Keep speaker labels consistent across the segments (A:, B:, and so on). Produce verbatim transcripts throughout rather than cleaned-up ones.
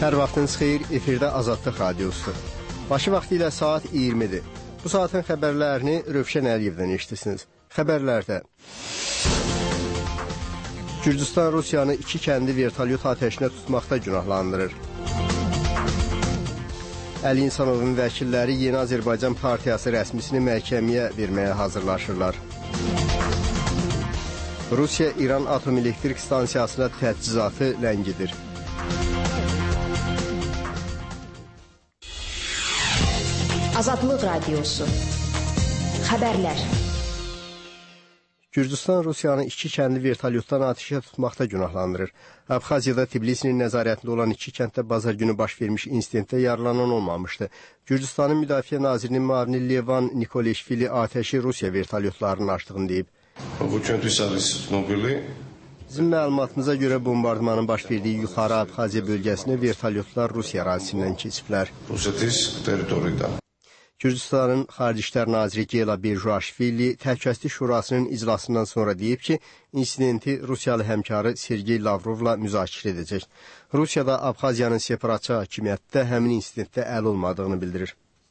A: Hər vaxtınız xeyir, efirdə Azadlıq Radiosu. Başı vaxtı ilə saat iyirmidir. Bu saatin xəbərlərini Rövşən Əliyevdən eşitirsiniz. Xəbərlərdə Gürcüstan Rusiyanı iki kəndi vertolyot atəşinə tutmaqda günahlandırır. Əli İnsanovun vəkilləri Yeni Azərbaycan Partiyası rəsmisini məhkəməyə verməyə hazırlaşırlar. Rusiya İran atom elektrik stansiyasına təchizatı ləngidir.
B: Azadlıq Radiosu. Xəbərlər.
A: Gürcüstan Rusiyanı iki kəndi vertolyotdan atəşə tutmaqda günahlandırır. Abxaziyada Tbilisinin nəzarətində olan iki kənddə bazar günü baş vermiş insidentdə yaralanan olmamışdı. Gürcüstanın Müdafiə Nazirinin müavini Levan Nikoleşvili atəşi Rusiya vertolyotlarının açdığını deyib. Bizim məlumatımıza görə bombardmanın baş verdiyi yuxarı Abxaziya bölgəsini vertolyotlar Rusiya ərazisindən keçiblər. Gürcüstanın Xarici İşlər Naziri Geyla Berjuaşvili Təhlükəsizlik Şurasının iclasından sonra deyib ki, insidenti Rusiyalı həmkarı Sergey Lavrovla müzakirə edəcək. Rusiyada Abxaziyanın separatçı hakimiyyətdə həmin insidentdə əl olmadığını bildirir.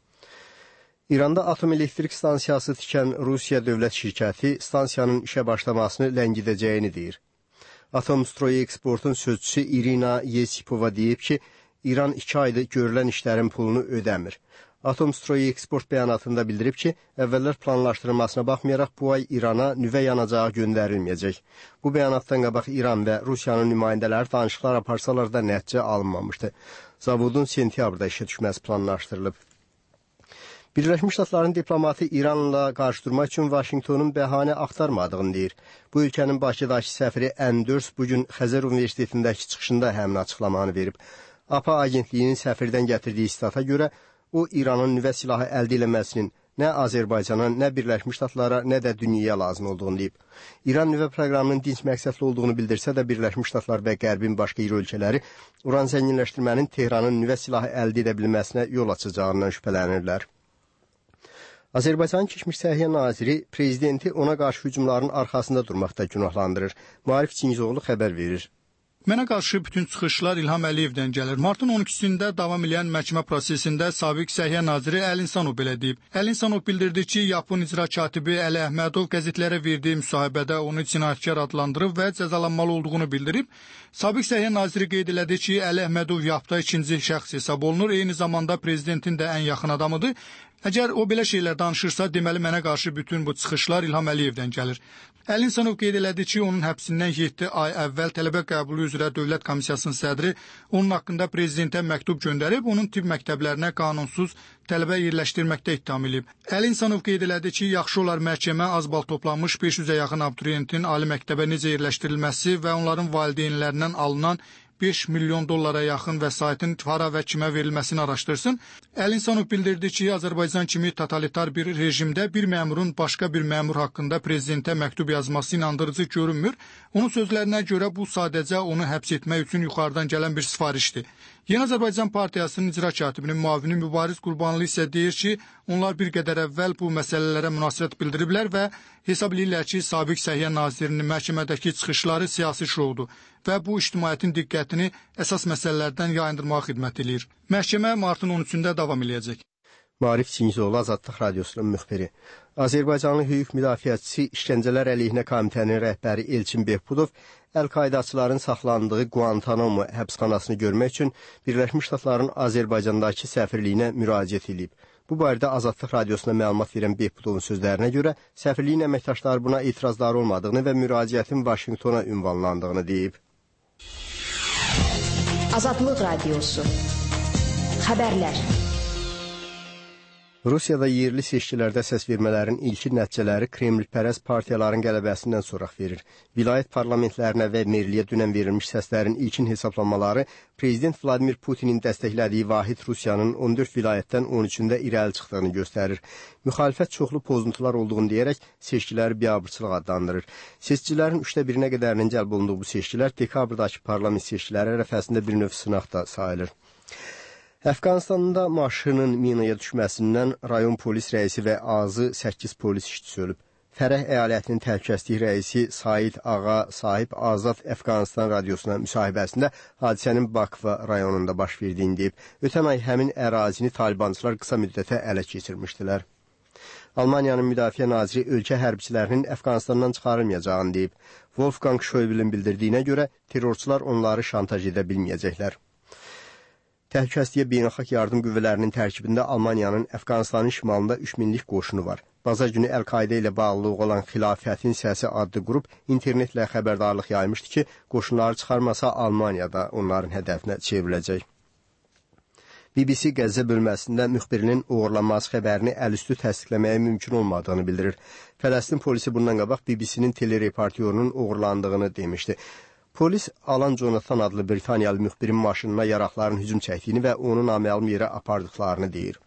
A: İranda atom elektrik stansiyası tikən Rusiya dövlət şirkəti stansiyanın işə başlamasını ləngidəcəyini deyir. Atomstroy Eksportun sözçüsü İrina Yesipova deyib ki, İran iki aydır görülən işlərin pulunu ödəmir. Atomstroy Eksport bəyanatında bildirib ki, əvvəllər planlaşdırılmasına baxmayaraq bu ay İrana nüvə yanacağı göndərilməyəcək. Bu bəyanatdan qabaq İran və Rusiyanın nümayəndələri danışıqlar aparsalar da nəticə alınmamışdı. Zavodun sentyabrda işə düşməsi planlaşdırılıb. Birləşmiş Ştatların diplomatı İranla qarşıdurmaq üçün Vaşinqtonun bəhanə axtarmadığını deyir. Bu ölkənin Bakıdakı səfiri Enders bugün Xəzər Universitetindəki çıxışında həmin açıqlamanı verib. A P A agentliyinin səfirdən gətirdiyi istata görə o, İranın nüvə silahı əldə eləməsinin nə Azərbaycana, nə Birləşmiş Ştatlara, nə də dünyaya lazım olduğunu deyib. İran nüvə proqramının dinc məqsədli olduğunu bildirsə də Birləşmiş Ştatlar və Qərbin başqa iri ölkələri uran zənginləşdirmənin Tehranın nüvə silahı əldə edə bilməsinə yol açacağından şübhələnirlər. Azərbaycanın keçmiş Səhiyyə Naziri prezidenti ona qarşı hücumların arxasında durmaqda günahlandırır. Maarif Çingizoğlu xəbər verir.
C: Mənə qarşı bütün çıxışlar İlham Əliyevdən gəlir. Martın on ikisində davam edən məhkəmə prosesində sabiq Səhiyyə Naziri Əli İnsanov belə deyib. Əli İnsanov bildirdi ki, Yapon icra katibi Əli Əhmədov qəzetlərə verdiyi müsahibədə onu cinayətkar adlandırıb və cəzalanmalı olduğunu bildirib. Sabiq Səhiyyə Naziri qeyd elədi ki, Əli Əhmədov Yapda ikinci şəxs hesab olunur, eyni zamanda prezidentin də ən yaxın adamıdır. Əgər o belə şeylər danışırsa, deməli mənə qarşı bütün bu çıxışlar İlham Əliyevdən gəlir. Əli İnsanov qeyd elədi ki, onun həbsindən yeddi ay əvvəl tələbə qəbulu üzrə Dövlət Komissiyasının sədri onun haqqında prezidentə məktub göndərib, onun tibb məktəblərinə qanunsuz tələbə yerləşdirməkdə ittiham edib. Əli İnsanov qeyd elədi ki, yaxşı olar məhkəmə az bal toplanmış beş yüzə yaxın abituriyentin ali məktəbə necə yerləşdirilməsi və onların valideynlərindən alınan beş milyon dollara yaxın vəsaitin hara və kimə verilməsini araşdırsın. Əli İnsanov bildirdi ki, Azərbaycan kimi totalitar bir rejimdə bir məmurun başqa bir məmur haqqında prezidentə məktub yazması inandırıcı görünmür. Onun sözlərinə görə bu sadəcə onu həbs etmək üçün yuxarıdan gələn bir sifarişdir. Yeni Azərbaycan Partiyasının icra katibinin müavini Mübariz Qurbanlı isə deyir ki, onlar bir qədər əvvəl bu məsələlərə münasibət bildiriblər və hesab edirlər ki, sabiq Səhiyyə Nazirinin məhkəmədəki çıxışları siyasi şoudur və bu ictimaiyyətin diqqətini əsas məsələlərdən yayındırmağa xidmət edir. Məhkəmə martın on üçündə davam eləyəcək.
A: Maarif Çingizoğlu, Azadlıq Radiosunun müxbiri. Azərbaycanlı hüquq müdafiəçisi İşgəncələr əleyhinə komitənin rəhbəri Elçin Behbudov Əl-Qaydaçıların saxlandığı Guantanamo həbsxanasını görmək üçün Birləşmiş Ştatların Azərbaycandakı səfirliyinə müraciət edib. Bu barədə Azadlıq Radiosuna məlumat verən Behbudovun sözlərinə görə səfirliyin əməkdaşları buna etirazları olmadığını və müraciətin Vaşinqtona ünvanlandığını deyib.
B: Azadlıq Radiosu. Xəbərlər.
A: Rusiyada yerli seçkilərdə səs vermələrin ilkin nəticələri Kreml-pərəst partiyaların qələbəsindən sonra verir. Vilayət parlamentlərinə və merliyə dünən verilmiş səslərin ilkin hesablanmaları Prezident Vladimir Putinin dəstəklədiyi vahid Rusiyanın on dörd vilayətdən on üçündə irəli çıxdığını göstərir. Müxalifət çoxlu pozuntular olduğunu deyərək seçkiləri biabırçılıq adlandırır. Seçicilərin üçdə birinə qədərinin cəlb olunduğu bu seçkilər dekabrdakı parlament seçkiləri ərəfəsində bir növ sınaq da sayılır. Əfqanistanda maşının minaya düşməsindən rayon polis rəisi və azı səkkiz polis işçisi ölüb. Fərəh əyalətinin təhlükəsizlik rəisi Said Ağa Sahib Azad Əfqanistan radiosuna müsahibəsində hadisənin Bakva rayonunda baş verdiyini deyib. Ötən ay həmin ərazini talibançılar qısa müddətə ələ keçirmişdilər. Almaniyanın müdafiə naziri ölkə hərbçilərinin Əfqanistandan çıxarılmayacağını deyib. Wolfgang Schäuble'in bildirdiyinə görə terrorçular onları şantaj edə bilməyəcəklər. Təhlükəsizliyə beynəlxalq yardım qüvvələrinin tərkibində Almaniyanın Əfqanistanın şimalında üç minlik qoşunu var. Bazar günü Əl-Qaidə ilə bağlılığı olan Xilafətin Səsi adlı qrup internetlə xəbərdarlıq yaymışdı ki, qoşunları çıxarmasa Almaniya da onların hədəfinə çevriləcək. B B C Qəzza bölməsində müxbirinin uğurlanması xəbərini əlüstü təsdiqləməyə mümkün olmadığını bildirir. Fələstin polisi bundan qabaq B B C-nin telereportyorunun uğurlandığını demişdi. Polis Alan Jonathan adlı Britaniyalı müxbirin maşınına yaraqların hücum çəkdiyini və onu naməlum yerə apardıqlarını deyir.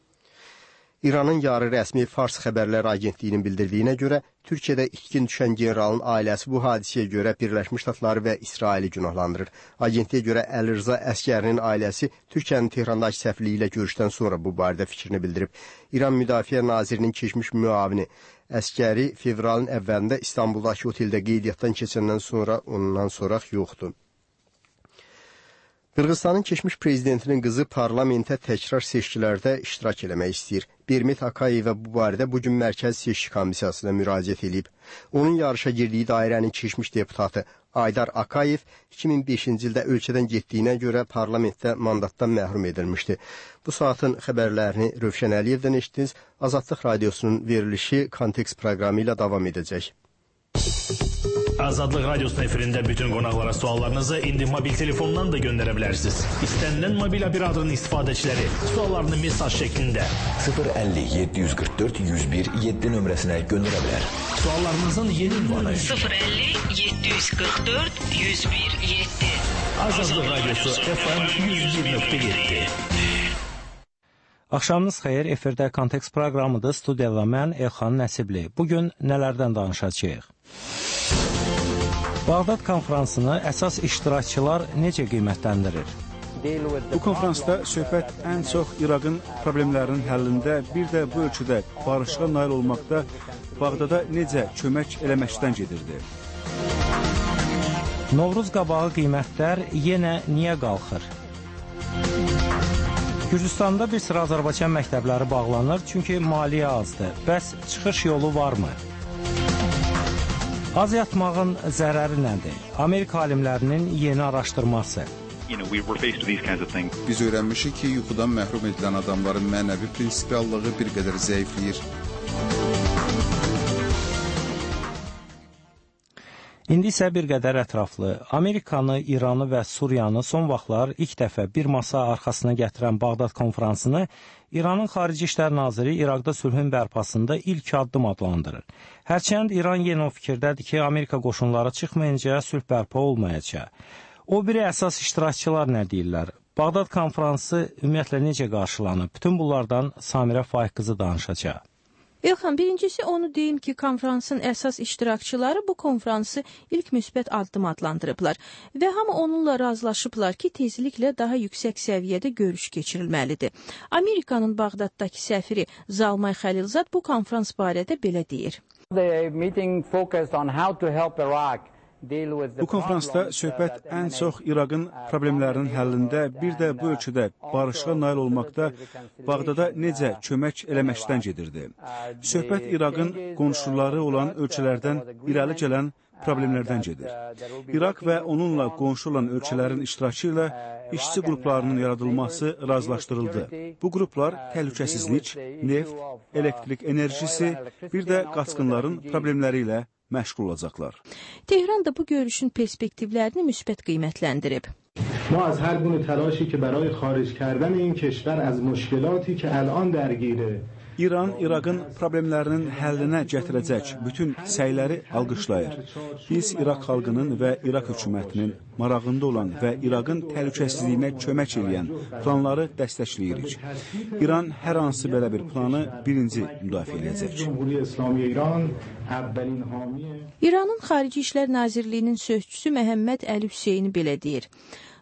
A: İranın yarı rəsmi Fars xəbərlər agentliyinin bildirdiyinə görə, Türkiyədə itkin düşən generalın ailəsi bu hadisəyə görə Birləşmiş Ştatları və İsraili günahlandırır. Agentliyə görə Əli Rza əsgərinin ailəsi Türkiyənin Tehrandakı səfirliyi ilə görüşdən sonra bu barədə fikrini bildirib. İran Müdafiə Nazirinin keçmiş müavini əsgəri fevralın əvvəlində İstanbuldakı oteldə qeydiyyatdan keçəndən sonra ondan sonra yoxdur. Qırğızstanın keçmiş prezidentinin qızı parlamentə təkrar seçkilərdə iştirak eləmək istəyir. Bermet Akayeva bu barədə bugün Mərkəz Seçki Komissiyasına müraciət edib. Onun yarışa girdiyi dairənin keçmiş deputatı Aydar Akayev iki min beşinci ildə ölkədən getdiyinə görə parlamentdə mandatdan məhrum edilmişdi. Bu saatın xəbərlərini Rövşən Əliyevdən eşitdiniz. Azadlıq Radiosunun verilişi Kontekst proqramı ilə davam edəcək.
D: Azadlıq Radyosu'nun efirində bütün qonaqlara suallarınızı indi mobil telefondan da göndərə bilərsiniz. İstənilən mobil operatorun istifadəçiləri suallarını mesaj şəklində
E: sıfır əlli yeddi yüz qırx dörd yüz bir yeddi nömrəsinə göndərə bilər.
D: Suallarınızın yeni ünvanı
F: sıfır əlli yeddi yüz qırx dörd yüz bir yeddi.
D: Azadlıq Radyosu F M yüz bir nöqtə yeddi.
G: Axşamınız xeyir, efirdə Kontekst proqramıdır. Studiyada mən Elxan Nəsibli. Bugün nələrdən danışacağıq? Bağdad konfransını əsas iştirakçılar necə qiymətləndirir?
H: Bu konfransda söhbət ən çox İraqın problemlərinin həllində, bir də bu ölkədə barışığa nail olmaqda Bağdada necə kömək eləməkdən gedirdi.
G: Novruz qabağı qiymətlər yenə niyə qalxır? Gürcüstanda bir sıra Azərbaycan məktəbləri bağlanır, çünki maliyyə azdır. Bəs çıxış yolu varmı? Az yatmağın zərəri nədir? Amerika alimlərinin yeni araşdırması.
I: Biz öyrənmişik ki, yuxudan məhrum edilən adamların mənəvi prinsipiallığı bir qədər zəifləyir.
G: İndi isə bir qədər ətraflı. Amerikanı, İranı və Suriyanı son vaxtlar ilk dəfə bir masa arxasına gətirən Bağdad konfransını İranın Xarici İşlər Naziri İraqda sülhün bərpasında ilk addım adlandırır. Hərçənd İran yenə o fikirdədir ki, Amerika qoşunları çıxmayınca sülh bərpa olmayacaq. O biri əsas iştirakçılar nə deyirlər? Bağdad konfransı ümumiyyətlə necə qarşılanıb? Bütün bunlardan Samirə Faiq qızı danışacaq.
J: Elxan, birincisi onu deyim ki, konfransın əsas iştirakçıları bu konfransı ilk müsbət addım adlandırıblar və hamı onunla razılaşıblar ki, tezliklə daha yüksək səviyyədə görüş keçirilməlidir. Amerikanın Bağdaddakı səfiri Zalmay Xəlilzad bu konfrans barədə belə deyir.
K: The meeting focused on how to help Iraq.
H: Bu konfransda söhbət ən çox İraqın problemlərinin həllində, bir də bu ölkədə barışığa nail olmaqda Bağdada necə kömək eləməkdən gedirdi. Söhbət İraqın qonşuları olan ölkələrdən irəli gələn problemlərdən gedir. İraq və onunla qonşu olan ölkələrin iştirakı ilə işçi qruplarının yaradılması razılaşdırıldı. Bu qruplar təhlükəsizlik, neft, elektrik enerjisi, bir də qaçqınların problemləri ilə məşğul olacaqlar.
J: Tehran da bu görüşün perspektivlərini müsbət qiymətləndirib.
L: ما از هر گونه تلاشی که برای خارج کردن این کشور از مشکلاتی که الان درگیره
H: İran, İraqın problemlərinin həllinə gətirəcək bütün səyləri alqışlayır. Biz İraq xalqının və İraq hökumətinin marağında olan və İraqın təhlükəsizliyinə kömək edən planları dəstəkləyirik. İran hər hansı belə bir planı birinci müdafiə edəcək.
J: İranın Xarici İşlər Nazirliyinin sözçüsü Məhəmməd Əli Hüseyni belə deyir.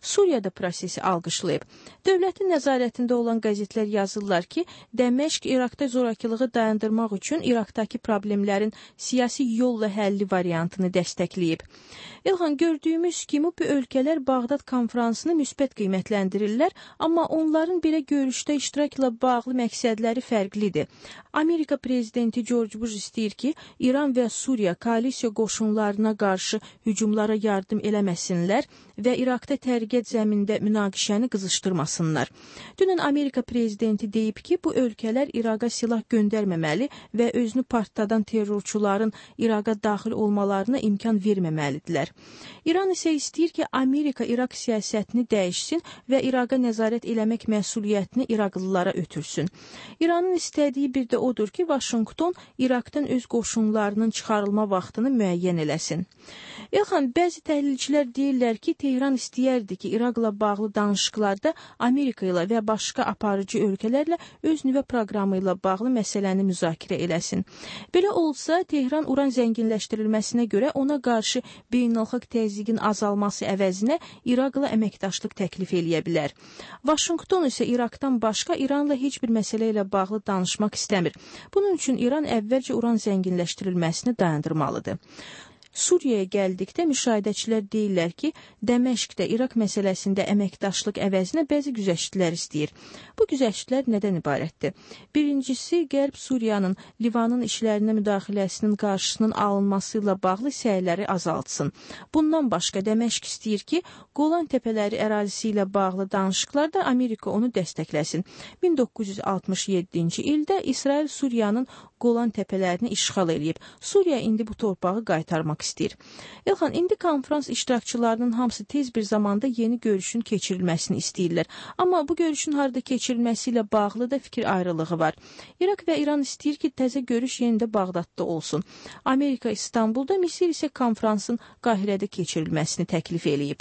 J: Suriyada prosesi alqışlayıb. Dövlətin nəzarətində olan qəzetlər yazırlar ki, Dəməşq İraqda zorakılığı dayandırmaq üçün İraqdakı problemlərin siyasi yolla həlli variantını dəstəkləyib. İlhan, gördüyümüz kimi bu ölkələr Bağdad konfransını müsbət qiymətləndirirlər, amma onların belə görüşdə iştirakla bağlı məqsədləri fərqlidir. Amerika prezidenti George Bush istəyir ki, İran və Suriya koalisiya qoşunlarına qarşı hücumlara yardım eləməsinlər və İraqda təriqət zəmində münaqişəni qızışdırmasınlar. Dünən Amerika prezidenti deyib ki, bu ölkələr İraqa silah göndərməməli və özünü partladan terrorçuların İraqa daxil olmalarına imkan verməməlidirlər. İran isə istəyir ki, Amerika İraq siyasətini dəyişsin və İraqa nəzarət eləmək məsuliyyətini İraqlılara ötürsün. İranın istədiyi bir də odur ki, Vaşinqton İraqdan öz qoşunlarının çıxarılma vaxtını müəyyən eləsin. İlhan, bəzi təhlilçilər deyirlər ki, Tehran istəyərdi ki, İraqla bağlı danışıqlarda Amerika ilə və başqa aparıcı ölkələrlə öz nüvə proqramı ilə bağlı məsələni müzakirə eləsin. Belə olsa, Tehran uran zənginləşdirilməsinə görə ona qarşı beynəlxalq təzyiqin azalması əvəzinə İraqla əməkdaşlıq təklif eləyə bilər. Vaşinqton isə İraqdan başqa İranla heç bir məsələ ilə bağlı danışmaq istəmir. Bunun üçün İran əvvəlcə uran zənginləşdirilməsini dayandırmalıdır. Suriyaya gəldikdə müşahidəçilər deyirlər ki, Dəməşqdə İraq məsələsində əməkdaşlıq əvəzinə bəzi güzəştlər istəyir. Bu güzəştlər nədən ibarətdir? Birincisi, Qərb Suriyanın Livanın işlərinə müdaxiləsinin qarşısının alınması ilə bağlı səyləri azaltsın. Bundan başqa Dəməşq istəyir ki, Qolan təpələri ərazisi ilə bağlı danışıqlarda Amerika onu dəstəkləsin. min doqquz yüz altmış yeddinci ildə İsrail Suriyanın Qolan təpələrini işğal edib. Suriya indi bu torpağı qaytarmaq istəyir. İlhan, indi konferans iştirakçılarının hamısı tez bir zamanda yeni görüşün keçirilməsini istəyirlər. Amma bu görüşün harada keçirilməsi ilə bağlı da fikir ayrılığı var. İraq və İran istəyir ki, təzə görüş yenidə Bağdadda olsun. Amerika İstanbulda, Misir isə konferansın Qahirədə keçirilməsini təklif eləyib.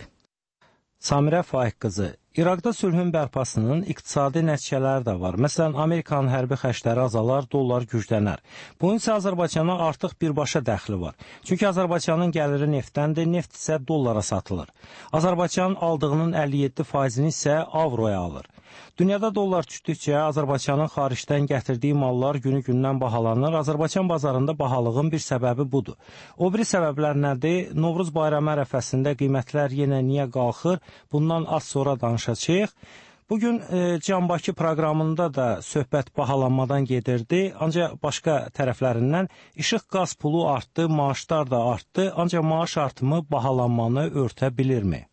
G: Samirə Faiq qızı, İraqda sülhün bərpasının iqtisadi nəticələri də var. Məsələn, Amerikanın hərbi xərcləri azalar, dollar güclənər. Bunun isə Azərbaycana artıq birbaşa dəxli var. Çünki Azərbaycanın gəliri neftdəndir, neft isə dollara satılır. Azərbaycanın aldığının əlli yeddi faizini isə avroya alır. Dünyada dollar düşdükcə Azərbaycanın xaricdən gətirdiyi mallar günü-gündən bahalanır. Azərbaycan bazarında bahalığın bir səbəbi budur. O biri səbəblər nədir? Novruz bayramı ərəfəsində qiymətlər yenə niyə qalxır? Bundan az sonra danışacağıq. Bugün e, Can-Bakı proqramında da söhbət bahalanmadan gedirdi. Ancaq başqa tərəflərindən işıq qaz pulu artdı, maaşlar da artdı. Ancaq maaş artımı bahalanmanı örtə bilirmi?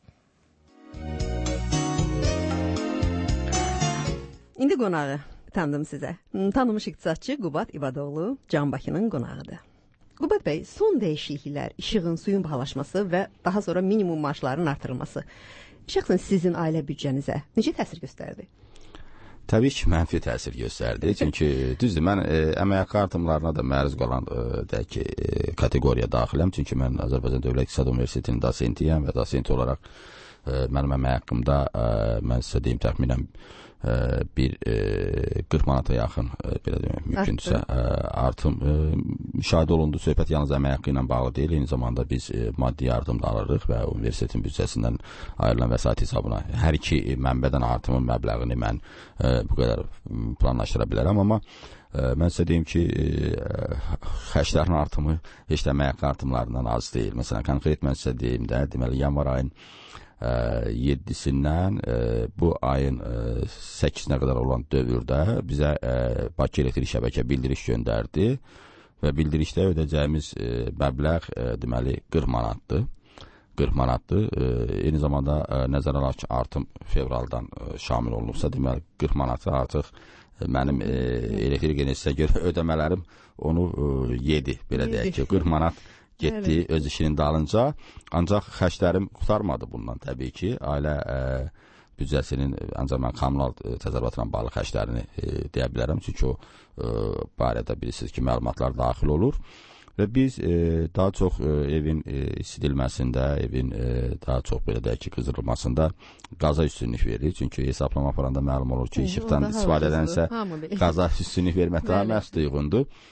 M: İndi qonağı tanıdım sizə. Tanınmış iqtisadçı Qubad İbadoğlu Can-Bakının qonağıdır. Qubad bəy, son dəyişikliklər, işığın, suyun bahalaşması və daha sonra minimum maaşların artırılması şəxsən sizin ailə büdcənizə necə təsir göstərdi?
N: Təbii ki, mənfi təsir göstərdi. Çünki düzdür, mən e, əmək haqqı artımlarına da məruz qalan e, deyək ki, e, kateqoriya daxiləm. Çünki mən Azərbaycan Dövlət İqtisad Universitetinin dosentiyəm və dosent olaraq e, mənim əmək haqqımda e, mən sizə deyim təxminən e, bir e, qırx manata yaxın e, belə demək mümkündürsə e, artım e, müşahidə olundu. Söhbət yalnız əmək haqqı ilə bağlı deyil, eyni zamanda biz e, maddi yardım da alırıq və universitetin büdcəsindən ayrılan vəsait hesabına hər iki mənbədən artımın məbləğini mən e, bu qədər planlaşdıra bilərəm, amma e, mən sizə deyim ki, e, xərclərin artımı heç də əmək haqqı artımlarından az deyil. Məsələn, konkret mən sizə deyim də, deməli, yanvar ayın yedisindən e, bu ayın e, səkkizinə qədər olan dövrdə bizə e, Bakı Elektrik Şəbəkə bildiriş göndərdi və bildirişdə ödəyəcəyimiz e, məbləğ e, deməli qırx manatdır. qırx manatdır. E, eyni zamanda e, nəzərə alaq ki, artım fevraldan e, şamil olunubsa, deməli qırx manatı artıq e, mənim e, elektrik enerjisinə görə ödəmələrim onu e, yedi, belə deyək ki, qırx manat getdi evet. Öz işinin dalınca, ancaq xərclərim qutarmadı bundan təbii ki. Ailə e, büdcəsinin, ancaq mən kommunal e, təsərrüfatla bağlı xərclərini e, deyə bilərəm, çünki o e, barədə bilirsiniz ki, məlumatlar daxil olur və biz e, daha çox e, evin e, isidilməsində, evin e, daha çox belə deyək ki, qızdırılmasında qaza üstünlük veririk, çünki hesablama aparanda məlum olur ki, işıqdan istifadə edənsə qaza üstünlük vermək daha məhz uyğundur.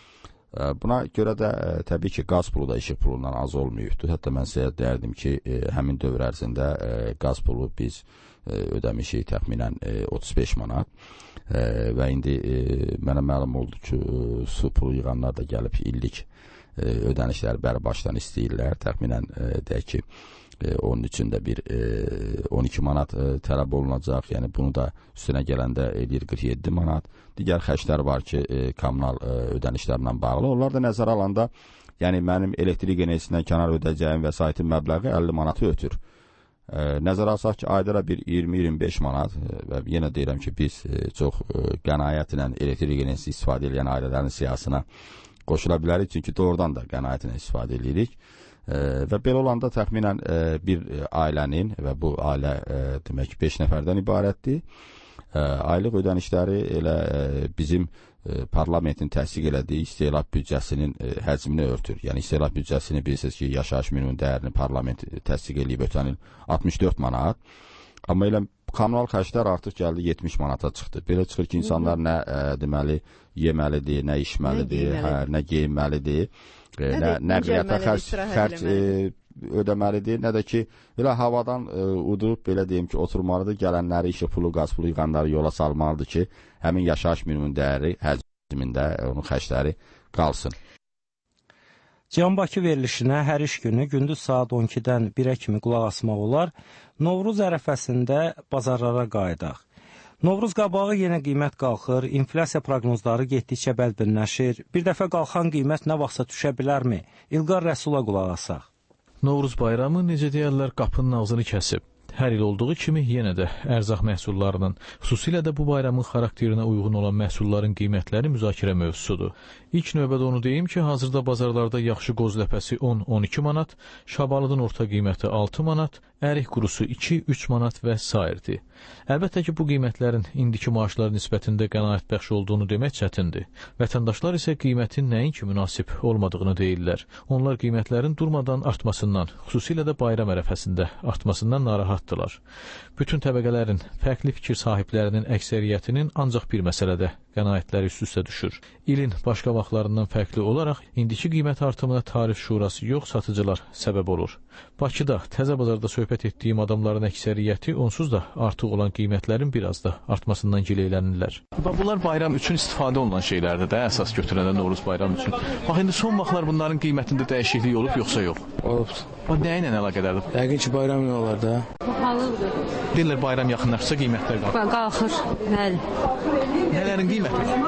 N: Buna görə də təbii ki, qaz pulu da işıq pulundan az olmayıbdır. Hətta mən sizə deyərdim ki, həmin dövr ərzində qaz pulu biz ödəmişik təxminən otuz beş manat və indi mənə məlum oldu ki, su pulu yığanlar da gəlib illik ödənişləri bəri başdan istəyirlər. Təxminən deyək ki, onun üçün də bir on iki manat tələb olunacaq. Yəni bunu da üstünə gələndə eləyir qırx yeddi manat. Digər xərclər var ki, kommunal ödənişlərlə bağlı. Onlar da nəzərə alanda, yəni mənim elektrik enerjisindən kənar ödəyəcəyim vəsaitin məbləği əlli manatı ötür. Nəzərə alsaq ki, ayda bir iyirmi iyirmi beş manat və yenə deyirəm ki, biz çox qənaətlə elektrik enerjisi istifadə edən ailələrin siyasına qoşula bilərik, çünki doğrudan da qənaətlə istifadə edirik. Və belə olanda təxminən bir ailənin və bu ailə demək beş nəfərdən ibarətdir. Aylıq ödənişləri elə bizim parlamentin təsdiq elədiyi istehlak büdcəsinin həcmini örtür. Yəni istehlak büdcəsini bilirsiniz ki, yaşayış minimum dəyərini parlament təsdiq eləyib ötən il altmış dörd manat. Amma elə kommunal xərclər artıq gəldi yetmiş manata çıxdı. Belə çıxır ki, insanlar nə deməli yeməlidir, nə içməlidir, hə, nə geyinməlidir. Nə nəqliyyata xərc, xərc e, ödəməlidir, nə də ki, elə havadan e, udub, belə deyim ki, oturmalıdır, gələnləri, işıq pulu, qaz pulu yığanları yola salmalıdır ki, həmin yaşayış minimum dəyəri həcmində onun xərcləri qalsın.
G: Can Bakı verilişinə hər iş günü gündüz saat on ikidən birə kimi qulaq asmaq olar. Novruz ərəfəsində bazarlara qayıdaq. Novruz qabağı yenə qiymət qalxır, inflyasiya proqnozları getdikcə bədbinləşir. Bir dəfə qalxan qiymət nə vaxtsa düşə bilərmi? İlqar Rəsula qulaq asaq.
O: Novruz bayramı necə deyərlər qapının ağzını kəsib. Hər il olduğu kimi yenə də ərzaq məhsullarının, xüsusilə də bu bayramın xarakterinə uyğun olan məhsulların qiymətləri müzakirə mövzusudur. İlk növbədə onu deyim ki, hazırda bazarlarda yaxşı qoz ləpəsi on on iki manat, şabalıdın orta qiyməti altı manat, ərik qurusu iki üç manat və sairdir. Əlbəttə ki, bu qiymətlərin indiki maaşlar nisbətində qənaətbəxş olduğunu demək çətindir. Vətəndaşlar isə qiymətin nəinki münasib olmadığını deyirlər. Onlar qiymətlərin durmadan artmasından, xüsusilə də bayram ərəfəsində artmasından narahatdırlar. Bütün təbəqələrin, fərqli fikir sahiblərinin əksəriyyətinin ancaq bir məsələdə qənaətləri üst-üstə düşür. İlin başqa vaxtlarından fərqli olaraq indiki qiymət artımına tarif şurası yox, satıcılar səbəb olur. Bakıda, Təzə bazarda söhbət etdiyim adamların əksəriyyəti onsuz da artıq olan qiymətlərin biraz da artmasından gileylənirlər.
P: Bunlar bayram üçün istifadə olunan şeylərdir də, əsas götürəndə Novruz bayram üçün. Bax, indi son vaxtlar bunların qiymətində dəyişiklik olub, yoxsa yox?
Q: Olub.
P: O nə ilə əlaqədardır?
Q: Yəqin ki, bayram ilə olar da.
P: Pahalıdır. Deyirlər, bayram yaxınlaşsa qiymətlər qalxır.
R: Qalxır, bəli.
P: Nələrin qiyməti?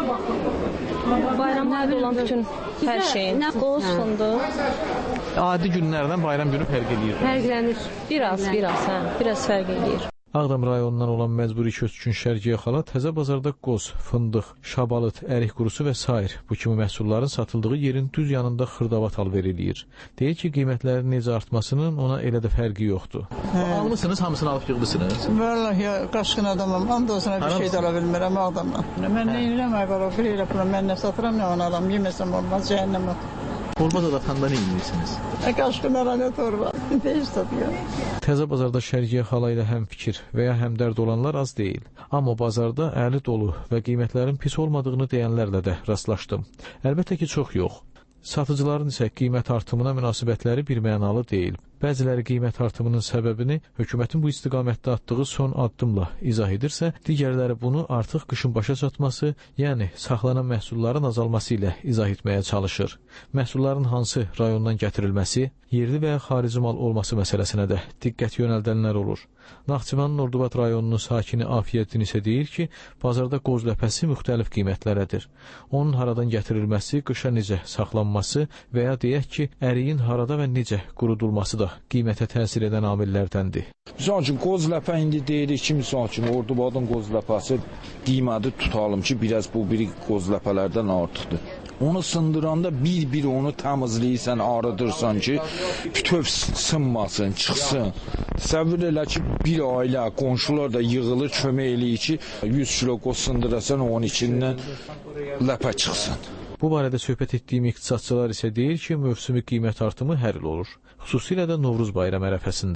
R: Bayramlarda olan bütün hər şeyin. Qoz, fındıq.
P: Adi günlərdən bayram günü fərq eləyir.
R: Fərqlənir. Biraz, biraz, hə. Biraz fərq eləyir.
O: Ağdam rayonundan olan məcburi köç üçün Şərqiyə xala Təzə bazarda qoz, fındıq, şabalıd, ərik qurusu və sair bu kimi məhsulların satıldığı yerin düz yanında xırdavat alver eləyir. Deyir ki, qiymətlərin necə artmasının ona elə də fərqi yoxdur.
P: Hə. Almışsınız, hamısını alıb yığdısınız?
S: Vallahi ya, qaşqın adamım, andolsuna bir şey də ala bilmirəm Ağdamdan. Mən nə edirəm, ayqala, bir elə pula, mən nə satıram, nə onu alam, yeməsəm olmaz, cəhənnəm olmaz.
P: Torba da xanda nə edirsiniz?
S: Qaşqın arana torba, beş satıyor.
O: Təzə bazarda Şərqiyə xala ilə həm fikir və ya həmdərd olanlar az deyil. Amma bazarda əli dolu və qiymətlərin pis olmadığını deyənlərlə də rastlaşdım. Əlbəttə ki, çox yox. Satıcıların isə qiymət artımına münasibətləri bir mənalı deyil. Bəziləri qiymət artımının səbəbini hökumətin bu istiqamətdə atdığı son addımla izah edirsə, digərləri bunu artıq qışın başa çatması, yəni saxlanan məhsulların azalması ilə izah etməyə çalışır. Məhsulların hansı rayondan gətirilməsi, yerli və ya xarici mal olması məsələsinə də diqqət yönəldənlər olur. Naxçıvanın Ordubad rayonunun sakini Afiyyəddin isə deyir ki, bazarda qoz ləpəsi müxtəlif qiymətlərədir. Onun haradan gətirilməsi, qışa necə saxlanması və ya deyək ki, əriyin harada və necə qurudulması da qiymətə təsir edən amillərdəndir.
T: Misal üçün, qoz ləpə indi deyirik ki, misal üçün, Ordubadın qoz ləpəsi qiyməti tutalım ki, biraz bu biri qoz ləpələrdən artıqdır. Onu sındıranda bir-bir onu təmizləyirsən, arıdırsan ki, bütöv sınmasın, çıxsın. Təsəvvür elə ki, bir ailə, qonşular da yığılır, kömək eləyir ki, yüz kilo qoz sındırasan, onun içindən ləpə çıxsın.
O: Bu barədə söhbət etdiyim iqtisadçılar isə deyir ki, mövsümi qiymət artımı hər il olur. Xüsusilə də Novruz bayram ərəfəsində.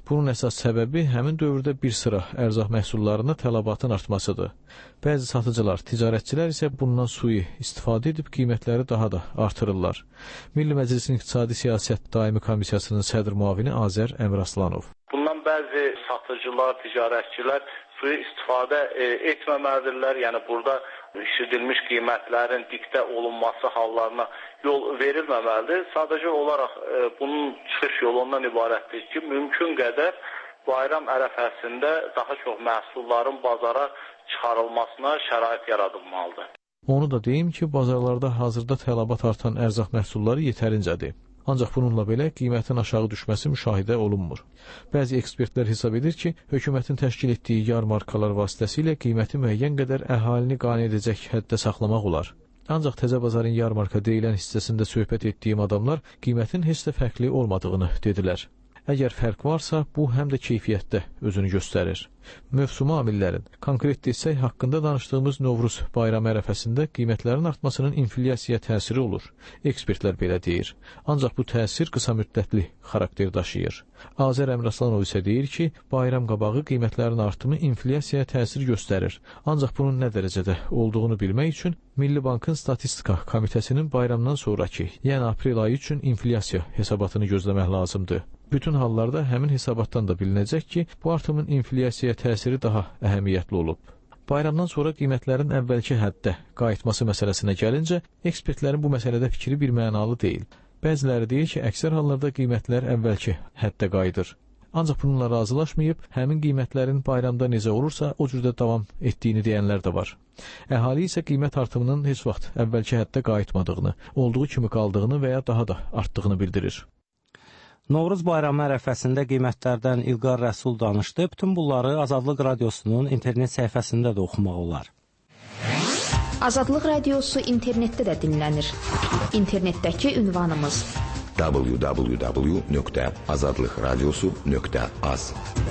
O: Bunun əsas səbəbi həmin dövrdə bir sıra ərzaq məhsullarına tələbatın artmasıdır. Bəzi satıcılar, ticarətçilər isə bundan sui istifadə edib qiymətləri daha da artırırlar. Milli Məclisin İqtisadi Siyasət Daimi Komissiyasının sədr müavini Azər Əmiraslanov.
Q: Bundan bəzi satıcılar, ticarətçilər sui istifadə e, etməməlidirlər. Yəni burada düşürülmüş qiymətlərin diktə olunması hallarına yol verilməməlidir. Sadəcə olaraq e, bunun çıxış yolu ondan ibarətdir ki, mümkün qədər bayram ərəfəsində daha çox məhsulların bazara çıxarılmasına şərait yaradılmalıdır.
O: Onu da deyim ki, bazarlarda hazırda tələbat artan ərzaq məhsulları yetərincədir. Ancaq bununla belə qiymətin aşağı düşməsi müşahidə olunmur. Bəzi ekspertlər hesab edir ki, hökumətin təşkil etdiyi yarmarkalar vasitəsilə qiyməti müəyyən qədər əhalini qane edəcək həddə saxlamaq olar. Ancaq Təzə Bazarın yarmarka deyilən hissəsində söhbət etdiyim adamlar qiymətin heç də fərqli olmadığını dedilər. Əgər fərq varsa, bu həm də keyfiyyətdə özünü göstərir. Mövsumi amillərin, konkret desək, haqqında danışdığımız Novruz bayramı ərəfəsində qiymətlərin artmasının inflyasiyaya təsiri olur. Ekspertlər belə deyir. Ancaq bu təsir qısa müddətli xarakter daşıyır. Azər Əmiraslanov isə deyir ki, bayram qabağı qiymətlərin artımı inflyasiyaya təsir göstərir. Ancaq bunun nə dərəcədə olduğunu bilmək üçün Milli Bankın Statistika Komitəsinin bayramdan sonraki, yəni aprel ayı üçün inflyasiya hesabatını gözləmək lazımdır. Bütün hallarda həmin hesabatdan da bilinəcək ki, bu artımın inflyasiyaya təsiri daha əhəmiyyətli olub. Bayramdan sonra qiymətlərin əvvəlki həddə qayıtması məsələsinə gəlincə, ekspertlərin bu məsələdə fikri bir mənalı deyil. Bəziləri deyir ki, əksər hallarda qiymətlər əvvəlki həddə qayıdır. Ancaq bununla razılaşmayıb, həmin qiymətlərin bayramda necə olursa, o cürdə davam etdiyini deyənlər də var. Əhali isə qiymət artımının heç vaxt əvvəlki həddə qayıtmadığını, olduğu kimi qaldığını və ya daha da artdığını bildirir.
G: Novruz bayramı ərəfəsində qiymətlərdən İlqar Rəsul danışdı. Bütün bunları Azadlıq Radiosunun internet səhifəsində də oxumaq olar.
B: Azadlıq Radiosu internetdə də dinlənir. İnternetdəki ünvanımız
E: w w w nöqtə azadlıq radiosu nöqtə az.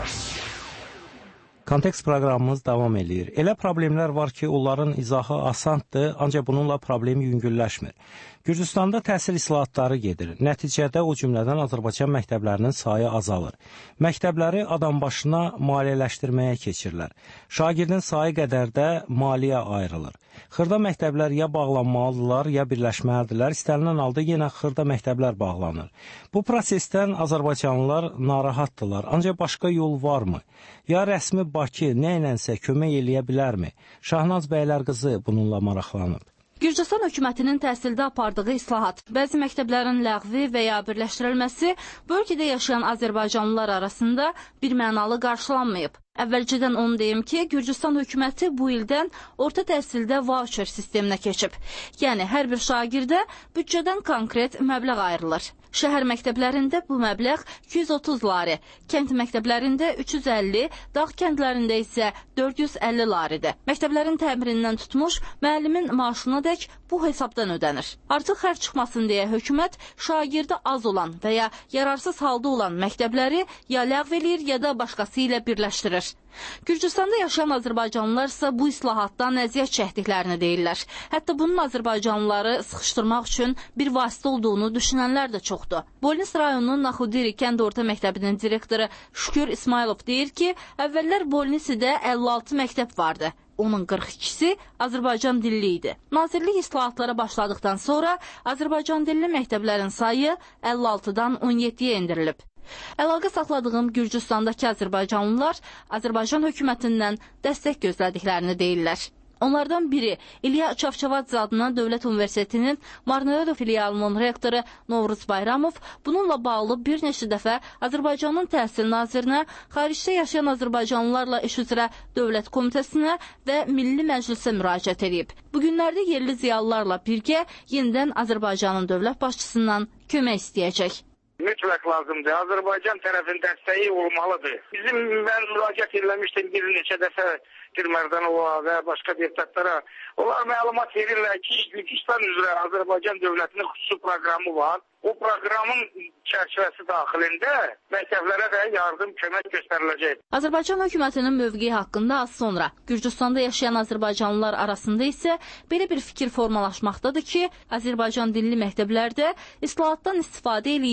G: Kontekst proqramımız davam edir. Elə problemlər var ki, onların izahı asandır, ancaq bununla problem yüngülləşmir. Gürcüstanda təhsil islahatları gedir. Nəticədə o cümlədən Azərbaycan məktəblərinin sayı azalır. Məktəbləri adam başına maliyyələşdirməyə keçirlər. Şagirdin sayı qədər də maliyyə ayrılır. Xırda məktəblər ya bağlanmalıdırlar, ya birləşməlidirlər. İstənilən halda yenə xırda məktəblər bağlanır. Bu prosesdən Azərbaycanlılar narahatdırlar. Ancaq başqa yol varmı? Ya rəsmi Bakı nə ilənsə kömək eləyə bilərmi? Şahnaz Bəylərqızı bununla maraqlanıb.
U: Gürcüstan hökumətinin təhsildə apardığı islahat, bəzi məktəblərin ləğvi və ya birləşdirilməsi bölgədə yaşayan Azərbaycanlılar arasında bir mənalı qarşılanmayıb. Əvvəlcədən onu deyim ki, Gürcüstan hökuməti bu ildən orta təhsildə voucher sisteminə keçib. Yəni, hər bir şagirdə büdcədən konkret məbləğ ayrılır. Şəhər məktəblərində bu məbləğ iki yüz otuz lari, kənd məktəblərində üç yüz əlli, dağ kəndlərində isə dörd yüz əlli laridir. Məktəblərin təmirindən tutmuş, müəllimin maaşına dək bu hesabdan ödənir. Artıq xərc çıxmasın deyə hökumət şagirdi az olan və ya yararsız halda olan məktəbləri ya ləğv eləyir, ya da başqası ilə birləşdirir. Gürcüstanda yaşayan Azərbaycanlılar isə bu islahatdan əziyyət çəkdiklərini deyirlər. Hətta bunun Azərbaycanlıları sıxışdırmaq üçün bir vasitə olduğunu düşünənlər də çoxdur. Bolnis rayonunun Naxudiri kənd orta məktəbinin direktoru Şükür İsmailov deyir ki, əvvəllər Bolnisidə əlli altı məktəb vardı. Onun qırx ikisi Azərbaycan dilli idi. Nazirlik islahatlara başladıqdan sonra Azərbaycan dilli məktəblərin sayı əlli altıdan on yeddiyə endirilib. Əlaqə saxladığım Gürcüstandakı Azərbaycanlılar Azərbaycan hökumətindən dəstək gözlədiklərini deyirlər. Onlardan biri İlya Çavçavadze adına Dövlət Universitetinin Marnayodo filialının rektoru Novruz Bayramov bununla bağlı bir neçə dəfə Azərbaycanın təhsil nazirinə, xaricdə yaşayan Azərbaycanlılarla iş üzrə Dövlət Komitəsinə və Milli Məclisə müraciət edib. Bugünlərdə yerli ziyalılarla birgə yenidən Azərbaycanın dövlət başçısından kömək istəyəcək.
V: Mütləq lazımdır. Azərbaycan tərəfin dəstəyi olmalıdır. Bizim mən müraciət eləmişdim bir neçə dəfə Gürmərdanova və başqa deputatlara. Onlar məlumat verirlər ki, Gürcüstan üzrə Azərbaycan dövlətinin xüsusi proqramı var. O proqramın çərçivəsi daxilində məktəblərə də yardım, kömək göstəriləcək.
U: Azərbaycan hökumətinin mövqeyi haqqında az sonra Gürcüstanda yaşayan Azərbaycanlılar arasında isə belə bir fikir formalaşmaqdadır ki, Azərbaycan dilli məktəblərdə islahatdan istifadə eləyib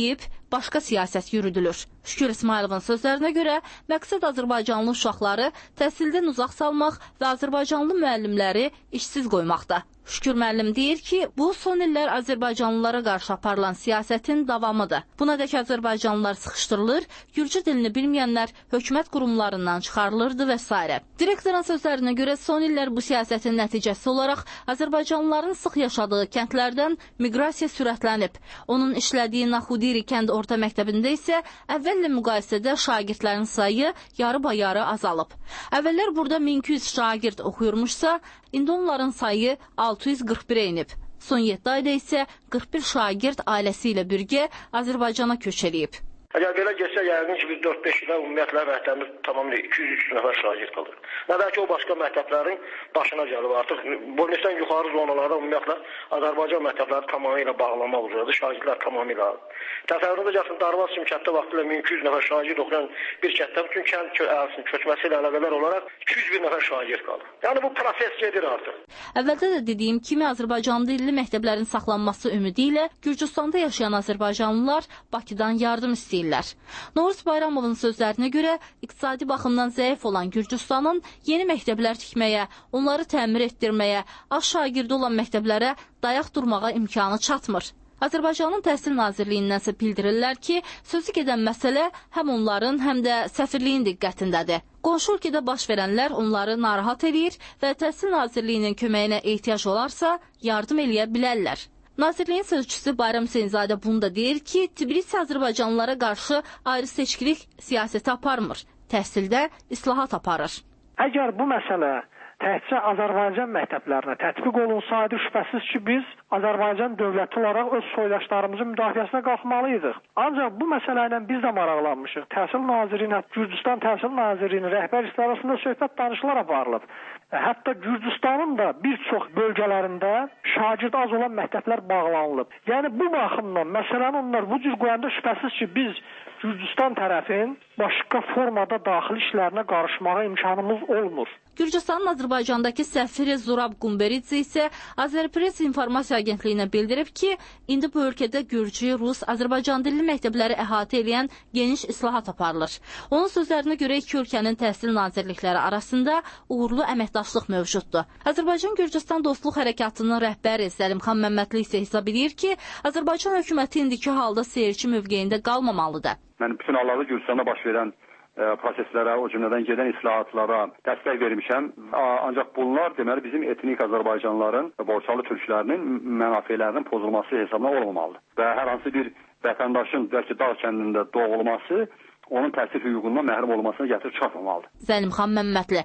U: başqa siyasət yürüdülür. Şükür İsmayılovun sözlərinə görə məqsəd Azərbaycanlı uşaqları təhsildən uzaq salmaq və Azərbaycanlı müəllimləri işsiz qoymaqda. Şükür müəllim deyir ki, bu son illər Azərbaycanlılara qarşı aparılan siyasətin davamıdır. Buna dək Azərbaycanlılar sıxışdırılır, gürcü dilini bilməyənlər hökumət qurumlarından çıxarılırdı və s. Direktorun sözlərinə görə son illər bu siyasətin nəticəsi olaraq Azərbaycanlıların sıx yaşadığı kəndlərdən miqrasiya sürətlənib. Onun işlədiyi Naxudiri kənd orta məktəbində isə əvvəllə müqayisədə şagirdlərin sayı yarı-bayarı azalıb. Əvvəllər burada min iki yüz şagird oxuyurmuşsa, indi onların sayı altı yüz qırx birə inib. Son yeddi ayda isə qırx bir şagird ailəsi ilə birgə Azərbaycana köç edib.
A: Əgər belə geçsə, yəqin ki, biz dörd beş ilə ümumiyyətlə məktəbimiz tamamilə iki yüz üç nəfər şagird qalır. Nə də ki, o başqa məktəblərin başına gəlib artıq. Bonusdan yuxarı zonalarda ümumiyyətlə Azərbaycan məktəbləri tamamilə bağlanmaq üzrədir, şagirdlər tamamilə. Təsəvvürünüzə gəlsin, Darvaz kimi kənddə vaxtilə min iki yüz nəfər şagird oxuyan bir kənddə bütün kənd əhalinin köçməsi ilə əlaqədar olaraq iki yüz bir nəfər şagird qalır. Yəni bu proses gedir artıq.
U: Əvvəldə də dediyim kimi Azərbaycan dilli məktəblərin saxlanması ümidi ilə Gürcüstanda yaşayan azərbaycanlılar Bakıdan yardım istəyirlər. Novruz Bayramovun sözlərinə görə iqtisadi baxımdan zəif olan Gürcüstanın yeni məktəblər tikməyə, onları təmir etdirməyə, az şagirdi olan məktəblərə dayaq durmağa imkanı çatmır. Azərbaycanın Təhsil Nazirliyindənsə bildirirlər ki, sözü gedən məsələ həm onların, həm də səfirliyin diqqətindədir. Qonşu ölkədə baş verənlər onları narahat edir və Təhsil Nazirliyinin köməyinə ehtiyac olarsa yardım eləyə bilərlər. Nazirliyin sözçüsü Bayram Hüseynzadə bunu da deyir ki, Tbilisi Azərbaycanlılara qarşı ayrı seçkilik siyasəti aparmır, təhsildə islahat aparır.
C: Əgər bu məsələ təkcə Azərbaycan məktəblərinə tətbiq olunsaydı, şübhəsiz ki, biz Azərbaycan dövləti olaraq öz soydaşlarımızın müdafiəsinə qalxmalıydıq. Ancaq bu məsələ ilə biz də maraqlanmışıq. Təhsil Nazirliyinin, Gürcüstan Təhsil Nazirliyinin rəhbərlikləri arasında söhbət danışıqlar aparılıb. Hətta Gürcüstanın da bir çox bölgələrində şagird az olan məktəblər bağlanılıb. Yəni bu baxımdan məsələni onlar bu cür qoyanda şübhəsiz ki, biz Gürcüstan tərəfin başqa formada daxili işlərinə qarışmağa imkanımız olmur.
U: Gürcüstanın Azərbaycandakı səfiri Zurab Qumberidze isə Azərpress informasiya agentliyinə bildirib ki, indi bu ölkədə Gürcü, Rus, Azərbaycan dilli məktəbləri əhatə edən geniş islahat aparılır. Onun sözlərinə görə iki ölkənin təhsil nazirlikləri arasında uğurlu əməkdaşlıq mövcuddur. Azərbaycan-Gürcüstan dostluq hərəkatının rəhbəri Zəlimxan Məmmədli isə hesab edir ki, Azərbaycan hökuməti indiki halda seyirci mövqeyində qalmamalıdır.
W: Mən bütün hallarda Gürcüstanda baş verən proseslərə, o cümlədən gedən islahatlara dəstək vermişəm. Ancaq bunlar deməli bizim etnik Azərbaycanlıların və Borçalı türklərinin mənafelərinin pozulması hesabına olmamalıdır. Və hər hansı bir vətəndaşın bəlkə dağ kəndində doğulması onun təhsil hüququndan məhrum olmasına gətirib çıxarmamalıdır.
U: Zəlimxan Məmmədli.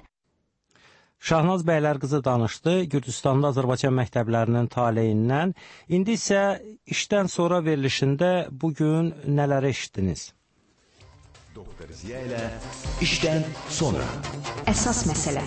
G: Şahnaz Bəylərqızı danışdı Gürcüstanda Azərbaycan məktəblərinin taleyindən. İndi isə işdən sonra verilişində bugün nələr eşitdiniz?
E: Doktor Ziya ilə işdən sonra.
B: Əsas məsələ.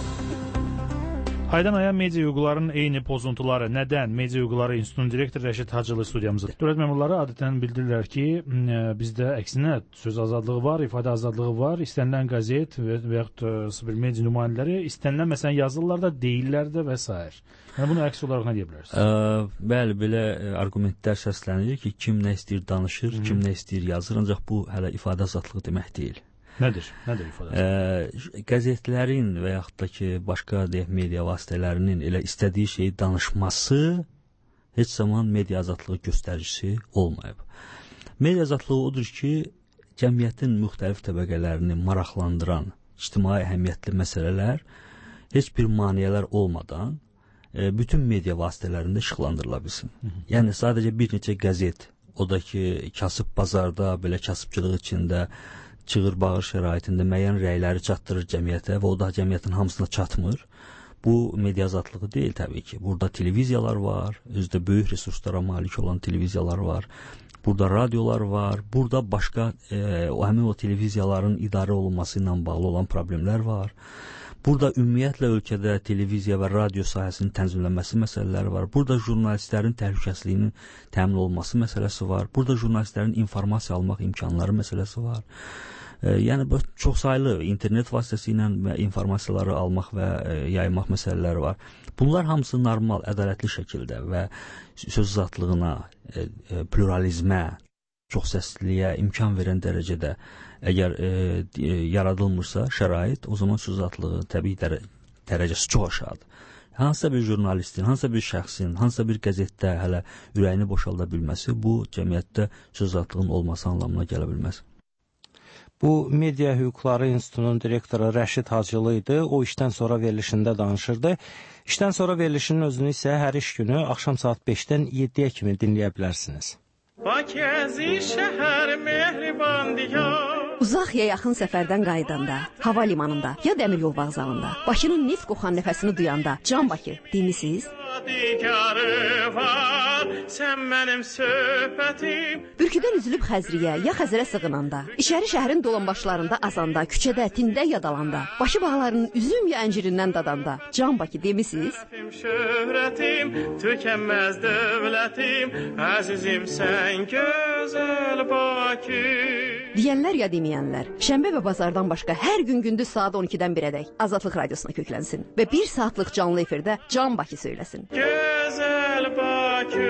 D: Aydan aya media hüquqlarının eyni pozuntuları nədən? Media hüquqları İnstitutunun direktoru Rəşid Hacılı studiyamızda. Dövlət məmurları adətən bildirirlər ki, bizdə əksinə söz azadlığı var, ifadə azadlığı var. İstənilən qəzet və, və yaxud bir media nümayəndələri istənilən məsələn yazırlar da, deyirlər də və s. Yəni bunu əks olaraq nə deyə bilərsiniz?
X: Ə, bəli, belə arqumentlər səslənir ki, kim nə istəyir danışır, Hı -hı. kim nə istəyir yazır, ancaq bu hələ ifadə azadlığı demək deyil.
D: Nədir? Nədir ifadə azadlığı?
X: Ə, qəzetlərin və yaxud da ki, başqa deyək, media vasitələrinin elə istədiyi şeyi danışması heç zaman media azadlığı göstəricisi olmayıb. Media azadlığı odur ki, cəmiyyətin müxtəlif təbəqələrini maraqlandıran ictimai əhəmiyyətli məsələlər heç bir maneələr olmadan bütün media vasitələrində işıqlandırıla bilsin. Hı -hı. Yəni sadəcə bir neçə qəzet, o da ki, kasıb bazarda, belə kasıbçılıq içində, çığır-bağır şəraitində müəyyən rəyləri çatdırır cəmiyyətə və o da cəmiyyətin hamısına çatmır. Bu media azadlığı deyil təbii ki. Burada televiziyalar var, özdə böyük resurslara malik olan televiziyalar var. Burada radiolar var, burada başqa e, o həmin o televiziyaların idarə olunması ilə bağlı olan problemlər var. Burada ümumiyyətlə ölkədə televiziya və radio sahəsinin tənzimlənməsi məsələləri var. Burada jurnalistlərin təhlükəsizliyinin təmin olunması məsələsi var. Burada jurnalistlərin informasiya almaq imkanları məsələsi var. E, yəni bu çox saylı internet vasitəsilə informasiyaları almaq və e, yaymaq məsələləri var. Bunlar hamısı normal, ədalətli şəkildə və söz azadlığına, e, e, pluralizmə, çoxsəsliliyə imkan verən dərəcədə əgər e, e, yaradılmırsa şərait, o zaman söz azadlığı təbii dərə dərəcəsi çox aşağıdır. Hansısa bir jurnalistin, hansısa bir şəxsin, hansısa bir qəzetdə hələ ürəyini boşalda bilməsi bu cəmiyyətdə söz azadlığının olması anlamına gələ bilməz.
G: Bu Media Hüquqları İnstitutunun direktoru Rəşid Hacılı idi. O işdən sonra verilişində danışırdı. İşdən sonra verilişinin özünü isə hər iş günü axşam saat beşdən yeddiyə kimi dinləyə bilərsiniz.
M: Uzaq ya yaxın səfərdən qayıdanda, hava limanında ya dəmir yol vağzalında, Bakının neft qoxan nəfəsini duyanda, Can Bakı demisiniz?
F: Sən mənim söhbətim.
M: Bürküdən üzülüb Xəzriyə ya Xəzərə sığınanda, içəri şəhərin dolanbaşlarında azanda, küçədə, tində yadalanda, Bakı bağlarının üzüm ya əncirindən dadanda, Can Bakı demisiniz?
F: Şöhrətim, tükənməz dövlətim, əzizim sən gözəl Bakı.
M: Deyənlər ya deməyənlər, şənbə və bazardan başqa hər gün gündüz saat on ikidən birədək Azadlıq Radiosuna köklənsin və bir saatlıq canlı efirdə Can Bakı söyləsin.
F: Gözəl Bakı.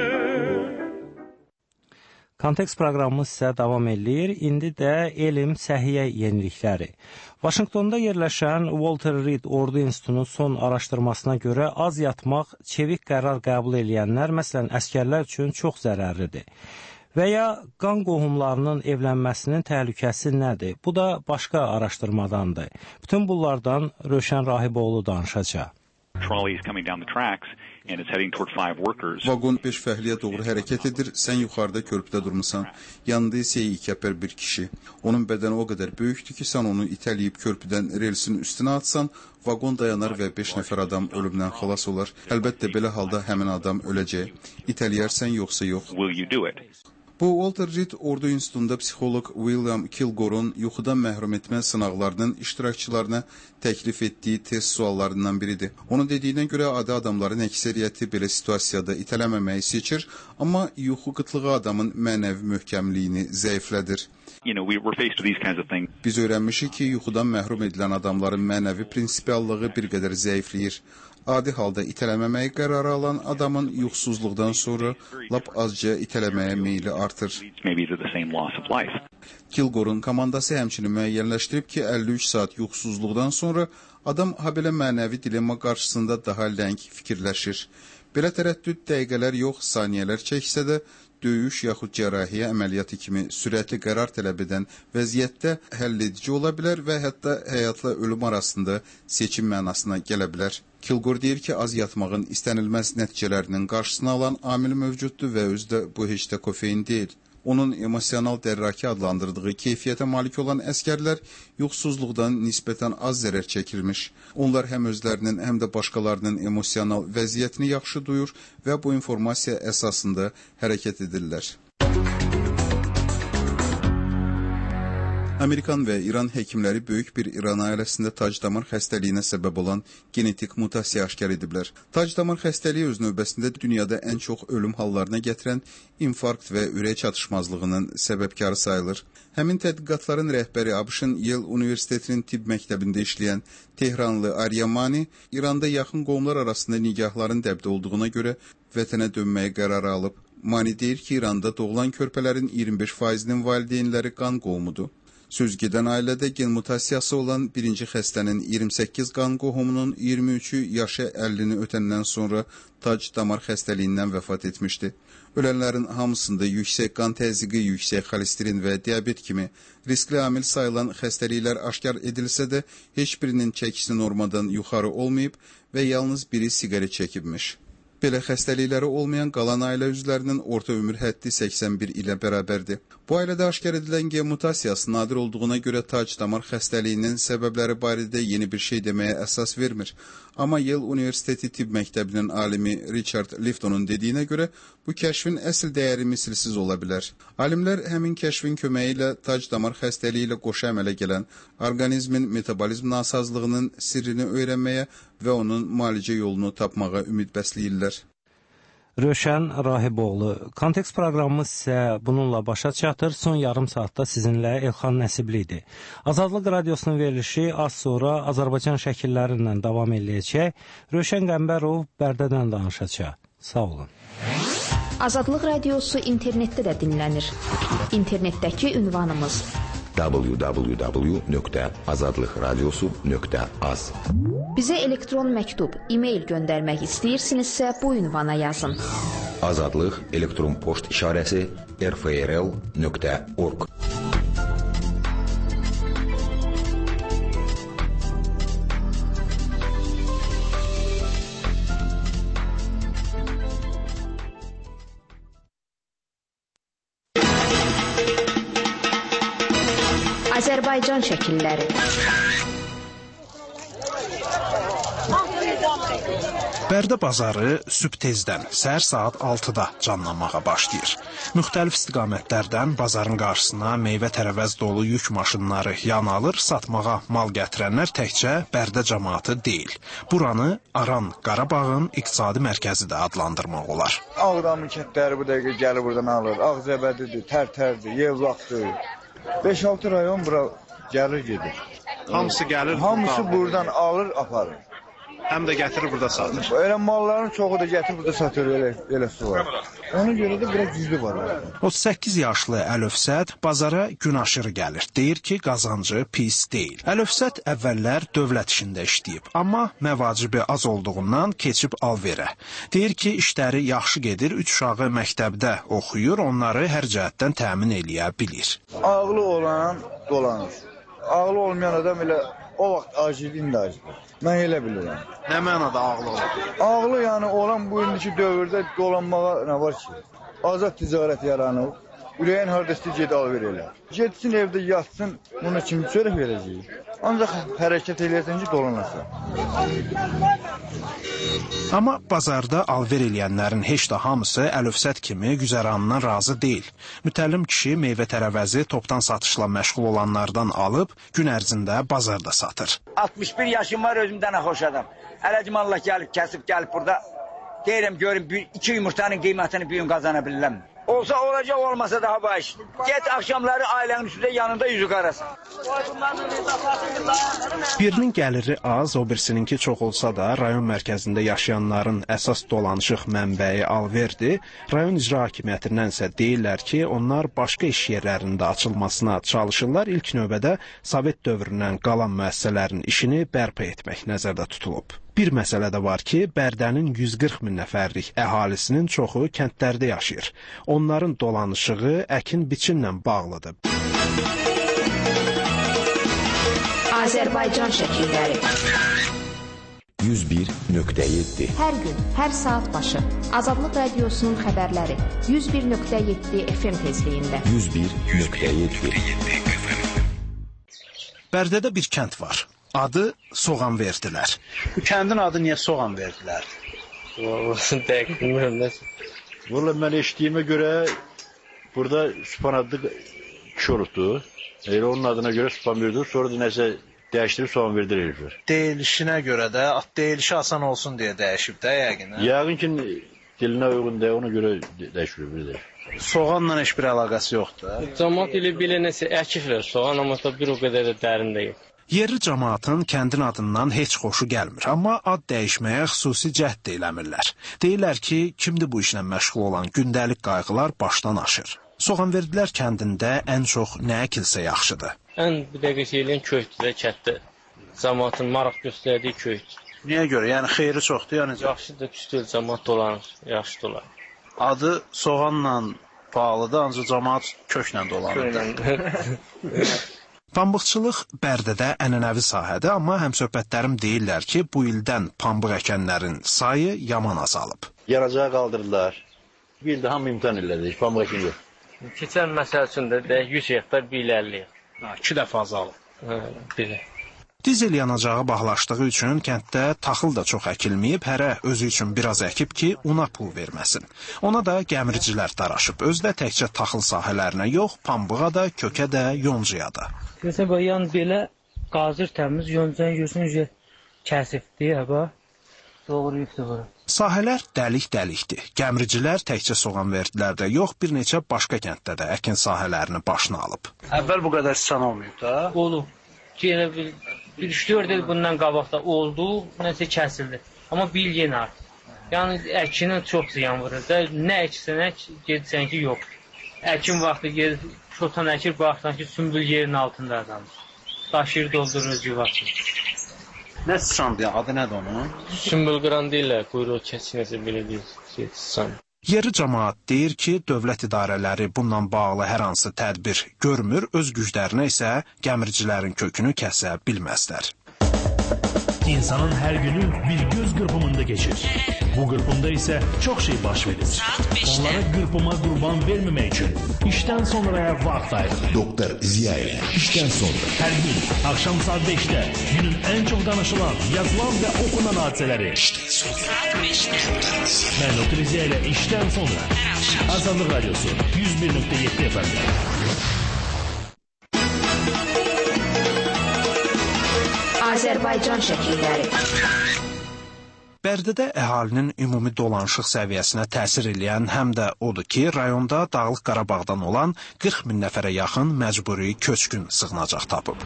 G: Kontekst proqramımız isə davam edir. İndi də elm, səhiyyə yenilikləri. Vaşinqtonda yerləşən Walter Reed Ordu İnstitutunun son araşdırmasına görə az yatmaq, çevik qərar qəbul edənlər, məsələn, əskərlər üçün çox zərərlidir. Və ya qan qohumlarının evlənməsinin təhlükəsi nədir? Bu da başqa araşdırmadandır. Bütün bunlardan Rövşən Rahiboğlu danışacaq.
I: Vaqon beş fəhliyə doğru hərəkət edir, sən yuxarıda körpüdə durmusan. Yanında isə iki əpər bir kişi. Onun bədəni o qədər böyükdür ki, sən onu itələyib körpüdən relsin üstünə atsan, vaqon dayanar və beş nəfər adam ölümdən xilas olar. Əlbəttə, belə halda həmin adam öləcək. İtələyərsən, yoxsa yox. Bu, Walter Reed Ordu İnstitutunda psixoloq William Kilgore'un yuxudan məhrum etmə sınaqlarının iştirakçılarına təklif etdiyi test suallarından biridir. Onun dediyinə görə adi adamların əksəriyyəti belə situasiyada itələməməyi seçir, amma yuxu qıtlığı adamın mənəvi möhkəmliyini zəiflədir. Biz öyrənmişik ki, yuxudan məhrum edilən adamların mənəvi prinsipiallığı bir qədər zəifləyir. Adi halda itələməməyi qərarı alan adamın yuxusuzluqdan sonra lap azca itələməyə meyli artır. Kilgore'un komandası həmçinin müəyyənləşdirib ki, əlli üç saat yuxusuzluqdan sonra adam habelə mənəvi dilemma qarşısında daha ləng fikirləşir. Belə tərəddüd dəqiqələr yox, saniyələr çəksə də, döyüş yaxud cərrahiyyə əməliyyatı kimi sürətli qərar tələb edən vəziyyətdə həll edici ola bilər və hətta həyatla ölüm arasında seçim mənasına gələ bilər. Kilgore deyir ki, az yatmağın istənilməz nəticələrinin qarşısını alan amil mövcuddur və özdə bu heç də kofein deyil. Onun emosional dərraki adlandırdığı keyfiyyətə malik olan əskərlər yuxusuzluqdan nisbətən az zərər çəkilmiş. Onlar həm özlərinin, həm də başqalarının emosional vəziyyətini yaxşı duyur və bu informasiya əsasında hərəkət edirlər. Amerikan və İran həkimləri böyük bir İran ailəsində tac-damar xəstəliyinə səbəb olan genetik mutasiya aşkar ediblər. Tac-damar xəstəliyi öz növbəsində dünyada ən çox ölüm hallarına gətirən infarkt və ürək çatışmazlığının səbəbkarı sayılır. Həmin tədqiqatların rəhbəri ABŞ-ın Yale Universitetinin tibb məktəbində işləyən Tehranlı Aryamani, İranda yaxın qohumlar arasında nigahların dəbdə olduğuna görə vətənə dönməyə qərarı alıb. Mani deyir ki, İranda doğulan körpələrin iyirmi beş faizinin valideynləri qan qohumudur. Söz gedən ailədə gen mutasiyası olan birinci xəstənin iyirmi səkkiz qan qohumunun iyirmi üçü yaşı əllini ötəndən sonra tac-damar xəstəliyindən vəfat etmişdi. Ölənlərin hamısında yüksək qan təzyiqi, yüksək xolesterin və diabet kimi riskli amil sayılan xəstəliklər aşkar edilsə də, heç birinin çəkisi normadan yuxarı olmayıb və yalnız biri siqaret çəkibmiş. Belə xəstəlikləri olmayan qalan ailə üzvlərinin orta ömür həddi səksən bir ilə bərabərdir. Bu ailədə aşkar edilən gen mutasiyası nadir olduğuna görə tac-damar xəstəliyinin səbəbləri barədə yeni bir şey deməyə əsas vermir. Amma Yale Universiteti tibb məktəbinin alimi Richard Liftonun dediyinə görə bu kəşfin əsl dəyəri misilsiz ola bilər. Alimlər həmin kəşfin köməyi ilə tac-damar xəstəliyi ilə qoşu əmələ gələn orqanizmin metabolizm nasazlığının sirrini öyrənməyə və onun müalicə yolunu tapmağa ümid bəsləyirlər.
G: Rövşən Rahiboğlu. Kontekst proqramımız isə bununla başa çatır. Son yarım saatda sizinlə Elxan Nəsibli idi. Azadlıq Radiosunun verilişi az sonra Azərbaycan şəkilləri ilə davam edəcək. Rövşən Qəmbərov Bərdədən danışacaq. Sağ olun.
B: Azadlıq Radiosu internetdə də dinlənir. İnternetdəki ünvanımız
E: w w w nöqtə azadlıq radiosu nöqtə az.
B: Bizə elektron məktub, e-mail göndərmək istəyirsinizsə bu ünvana yazın.
E: Azadlıq elektron poçt işarəsi r f r l nöqtə org.
B: Azərbaycan şəkilləri.
H: Bərdə bazarı sübh tezdən, səhər saat altıda canlanmağa başlayır. Müxtəlif istiqamətlərdən bazarın qarşısına meyvə-tərəvəz dolu yük maşınları yan alır, satmağa mal gətirənlər təkcə Bərdə cəmaatı deyil. Buranı Aran, Qarabağın iqtisadi mərkəzi də adlandırmaq olar.
J: Ağdamın kətləri bu dəqiqə gəlir buradan alır. Ağzəbədidir, Tərtərdir, Yevlaxdır. beş altı rayon bura gəlir gedir.
H: Hamısı gəlir,
J: hamısı buradan alır, aparır.
H: Həm də gətirir burada satır.
J: Elə malların çoxu da gətirir burada satır, elə, elə su var. Ona görə də biraz güclü var.
H: otuz səkkiz yaşlı Əlövsət bazara gün aşırı gəlir. Deyir ki, qazancı pis deyil. Əlövsət əvvəllər dövlət işində işləyib, amma məvacibi az olduğundan keçib alverə. Deyir ki, işləri yaxşı gedir, üç uşağı məktəbdə oxuyur, onları hər cəhətdən təmin eləyə bilir.
J: Ağlı olan dolanır. Ağlı olmayan adam elə o vaxt acilin də acildir. Mən elə bilirəm.
H: Nə mənada ağlı olur?
J: Ağlı yəni olan bu indiki dövrdə dolanmağa nə var ki? Azad ticarət yaranıb. Ürəyin hardasını ged alver elə. Getsin evdə yatsın, buna kim çörək verəcək? Ancaq hərəkət eləyəsən ki, dolanasın.
H: Amma bazarda alver eləyənlərin heç də hamısı Əlövsət kimi güzəranından razı deyil. Mütəllim kişi meyvə-tərəvəzi topdan satışla məşğul olanlardan alıb gün ərzində bazarda satır.
K: altmış bir yaşım var, özümdən xoş adam. Ələcim Allah gəlib, kəsib gəlib burada. Deyirəm, görüm, iki yumurtanın qiymətini bir gün qazana bilirəm. Olsa olacaq, olmasa daha baş. Get axşamları ailənin üstündə yanında yüzü qarasın.
H: Birinin gəliri az, o birisininki çox olsa da, rayon mərkəzində yaşayanların əsas dolanışıq mənbəyi alverdir. Rayon icra hakimiyyətindən isə deyirlər ki, onlar başqa iş yerlərində açılmasına çalışırlar. İlk növbədə Sovet dövründən qalan müəssisələrin işini bərpa etmək nəzərdə tutulub. Bir məsələ də var ki, Bərdənin yüz qırx min nəfərlik əhalisinin çoxu kəndlərdə yaşayır. Onların dolanışığı əkin-biçinlə bağlıdır.
B: Azərbaycan şəkilləri.
E: yüz bir nöqtə yeddi.
B: Hər gün, hər saat başı Azadlıq Radiosunun xəbərləri yüz bir nöqtə yeddi F M tezliyində.
E: yüz bir nöqtə yeddi.
H: Bərdədə bir kənd var. Adı Soğan verdilər.
L: Bu kəndin adı niyə Soğan verdilər?
Y: Dəqiq bilmirəm.
L: Valla mən eşitdiyimə görə burada Sübhan adlı kişi olubdu. Elə onun adına görə Sübhan verdir, sonra da nəsə dəyişdirib Soğan verdirir. Deyilişinə görə də, deyilişi asan olsun deyə dəyişib də yəqin. Yəqin ki, dilinə uyğun deyə ona görə dəyişdir. Soğanla heç bir əlaqəsi yoxdur.
Y: Cəmaat ilə belə nəsə əkiflər soğan, amma bir o qədər də dərin deyil.
H: Yerli cəmaatın kəndin adından heç xoşu gəlmir, amma ad dəyişməyə xüsusi cəhd də eləmirlər. Deyirlər ki, kimdir bu işlə məşğul olan gündəlik qayğılar başdan aşır. Soğanverdilər kəndində ən çox nə əkilsə yaxşıdır?
Y: Ən bir dəqiqə şeylən köydür, kətdə. Cəmaatın maraq göstərdiyi köyd.
L: Niyə görə? Yəni xeyri çoxdur, yəni
Y: yaxşıdır, püstül cəmaat dolanır, yaxşı dolanır.
L: Adı soğanla bağlıdır, ancaq cəmaat köklə dolanır.
H: Pambıqçılıq Bərdədə ənənəvi sahədir, amma həmsöhbətlərim deyirlər ki, bu ildən pambıq əkənlərin sayı yaman azalıb.
L: Yaracağı qaldırdılar. Bir ildə hamı imtihan elədik, pambıq əkin yox.
Y: Keçən məsəl üçün də yüz hektar bir il əlli.
L: İki dəfə azalıb.
Y: Hə, bir.
H: Dizel yanacağı bağlaşdığı üçün kənddə taxıl da çox əkilməyib, hərə özü üçün biraz əkib ki, ona pul verməsin. Ona da gəmiricilər daraşıb, özdə təkcə taxıl sahələrinə yox, pambığa da, kökə də, yoncaya da.
Z: Görsən, yan belə qazır təmiz, yoncanın gözünü kəsibdir, həbə, doğruyubdur bura.
H: Sahələr dəlik-dəlikdir. Gəmiricilər təkcə Soğanverdilər də yox, bir neçə başqa kənddə də əkin sahələrini başına alıb.
L: Əvvəl bu qədər sıçan olmayıb da?
Y: Olub. Yenə bir üç dörd il bundan qabaqda oldu, nəsə kəsildi. Amma bir il yenə artıq.
Z: Yəni əkinə çox ziyan vurur da. Nə əksən ək, gedirsən ki, yox. Əkin vaxtı gedir, çotan əkir, baxsan ki, sümbül yerin altında adamdır. Daşıyır, doldurur yuvasını.
H: Nə sıçandı, adı nədir onun?
Y: Sümbül qıran deyirlər, quyruğu kəsinəsə belə deyir, sıçan.
H: Yerli cəmaət deyir ki, dövlət idarələri bununla bağlı hər hansı tədbir görmür, öz güclərinə isə gəmiricilərin kökünü kəsə bilməzlər.
N: İnsanın hər günü bir göz qırpımında keçir. Bu qırpımda isə çox şey baş verir. Onlara qırpıma qurban verməmək üçün işdən sonraya vaxt ayırır. Doktor Ziyayev, işdən sonra hər gün axşam saat beşdə günün ən çox danışılan, yazılan və oxunan hadisələri. İşdən sonra. Mən Doktor Ziyayev işdən sonra. Azadlıq Radyosu yüz bir nöqtə yeddi F M.
B: Azərbaycan şəkilləri.
H: Bərdədə əhalinin ümumi dolanışıq səviyyəsinə təsir edən həm də odur ki, rayonda Dağlıq Qarabağdan olan qırx min nəfərə yaxın məcburi köçkün sığınacaq tapıb.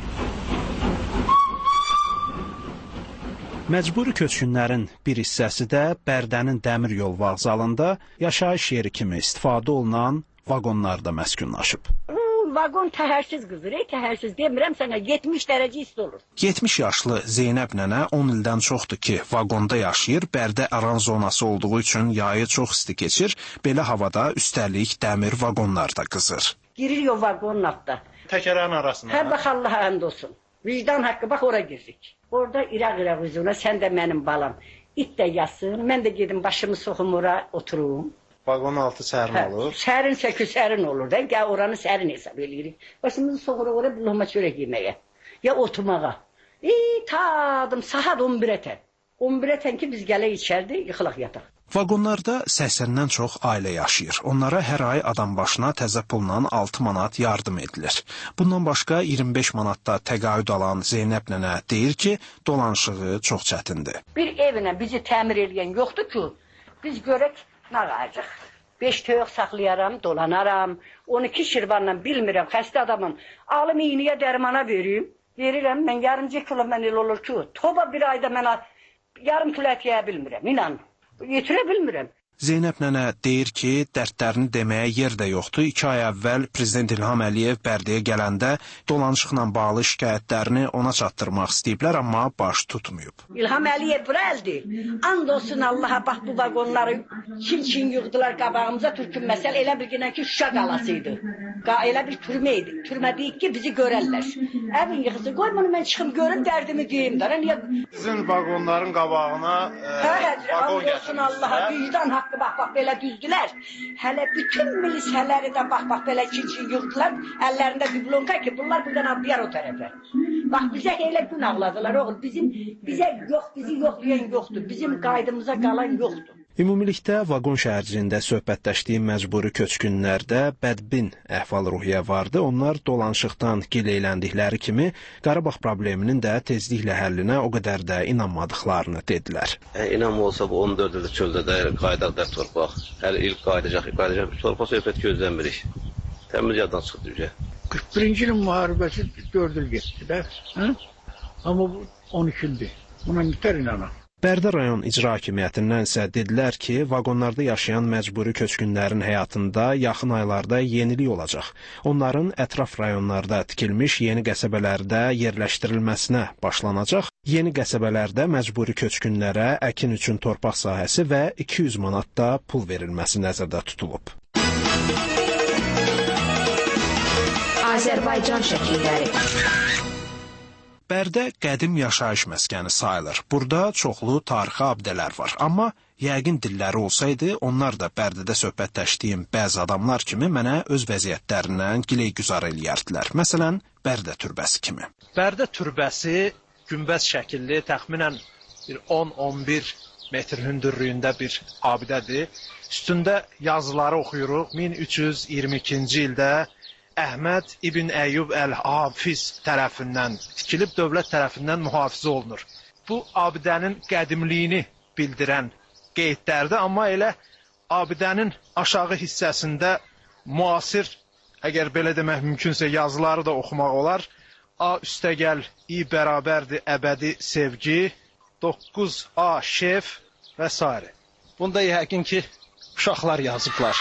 H: Məcburi köçkünlərin bir hissəsi də Bərdənin dəmir yol vağzalında yaşayış yeri kimi istifadə olunan vaqonlarda məskunlaşıb.
P: Vaqon təhərsiz qızır, ey təhərsiz demirəm sənə, yetmiş dərəcə isti olur.
H: yetmiş yaşlı Zeynəb nənə on ildən çoxdur ki, vaqonda yaşayır, Bərdə aran zonası olduğu üçün yayı çox isti keçir, belə havada üstəlik dəmir vaqonlarda qızır.
P: Girir o vaqonun altda.
H: Təkərlərin arasına.
P: Hə, bax Allaha ənd olsun. Vicdan haqqı, bax ora giririk. Orada iraq-iraq üzünə, sən də mənim balam. İt də yasın, mən də gedim başımı soxum ora oturum.
H: Vaqonun altı sərin hə, olur.
P: Sərin sökü sərin olur da. Gəl oranı sərin hesab eləyirik. Başımızı soxuruq oraya bir loğma çörək yeməyə. Ya oturmağa. İyi tadım saat on birə tən. on birə tən ki biz gələk içərdə yıxılaq yataq.
H: Vaqonlarda səksəndən çox ailə yaşayır. Onlara hər ay adam başına təzə pulla altı manat yardım edilir. Bundan başqa iyirmi beş manatda təqaüd alan Zeynəb nənə deyir ki, dolanışığı çox çətindir.
P: Bir evinə bizi təmir edən yoxdur ki, biz görək nağacıq. Beş toyuq saxlayaram, dolanaram. on iki şirvanla bilmirəm, xəstə adamın. Alım iğniyə dərmana vereyim. Verirəm, mən yarımcı kilo mən el olur ki, toba bir ayda mən yarım kilo ət yeyə bilmirəm, inan. Yetirə bilmirəm.
H: Zeynəb nənə deyir ki, dərdlərini deməyə yer də yoxdur. İki ay əvvəl Prezident İlham Əliyev Bərdəyə gələndə dolanışıqla bağlı şikayətlərini ona çatdırmaq istəyiblər, amma baş tutmayıb.
P: İlham Əliyev bura əldi. And olsun Allaha, bax bu vaqonları çin-çin yığdılar qabağımıza, türkün məsəl elə bir günə ki, Şuşa qalasıydı. Elə bir türmə idi. Türmə deyik ki, bizi görərlər. Əvin yığısı, qoy bunu mən çıxım görüm, dərdimi deyim də.
H: Sizin vaqonların qabağına
P: e, vaqon gətirsiniz. Allaha, vicdan haqqı, bax, bax, belə düzdülər. Hələ bütün milisələri də, bax, bax, belə çin-çin yığdılar. Əllərində diplomka ki, bunlar buradan abdiyar o tərəfə. Bax, bizə elə gün ağladılar, oğul. Bizim, bizə yox, bizi yoxlayan yoxdur. Bizim qaydımıza qalan yoxdur.
H: Ümumilikdə vaqon şəhərciyində söhbətləşdiyim məcburi köçkünlərdə bədbin əhval-ruhiyyə vardı. Onlar dolanışıqdan gileyləndikləri kimi Qarabağ probleminin də tezliklə həllinə o qədər də inanmadıqlarını dedilər.
Q: E, inanma olsa bu on dörd ildə çöldə də qaydaq da torpaq. Hər il qaydacaq, qaydacaq. Torpaq söhbət gözləmirik. Təmiz yaddan çıxdı üzə.
R: qırx birinci ilin müharibəsi dörd il getdi də. Hə? Amma bu on iki ildir. Buna bitər inanam.
H: Bərdə rayon icra hakimiyyətindən isə dedilər ki, vaqonlarda yaşayan məcburi köçkünlərin həyatında yaxın aylarda yenilik olacaq. Onların ətraf rayonlarda tikilmiş yeni qəsəbələrdə yerləşdirilməsinə başlanacaq. Yeni qəsəbələrdə məcburi köçkünlərə əkin üçün torpaq sahəsi və iki yüz manat da pul verilməsi nəzərdə tutulub.
B: Azərbaycan şəkilləri.
H: Bərdə qədim yaşayış məskəni sayılır. Burada çoxlu tarixi abidələr var. Amma yəqin dilləri olsaydı, onlar da Bərdədə söhbətləşdiyim bəzi adamlar kimi mənə öz vəziyyətlərindən gileygüzar eləyərdilər. Məsələn, Bərdə türbəsi kimi.
S: Bərdə türbəsi günbəz şəkilli, təxminən on on bir metr hündürlüyündə bir abidədir. Üstündə yazıları oxuyuruq. min üç yüz iyirmi ikinci ildə Əhməd İbn Əyyub Əl-Hafiz tərəfindən tikilib, dövlət tərəfindən mühafizə olunur. Bu, abidənin qədimliyini bildirən qeydlərdir, amma elə abidənin aşağı hissəsində müasir, əgər belə demək mümkünsə, yazıları da oxumaq olar. A üstəgəl, İ bərabərdir əbədi sevgi, doqquz A şef və s. Bunda yəqin ki, uşaqlar yazıblar.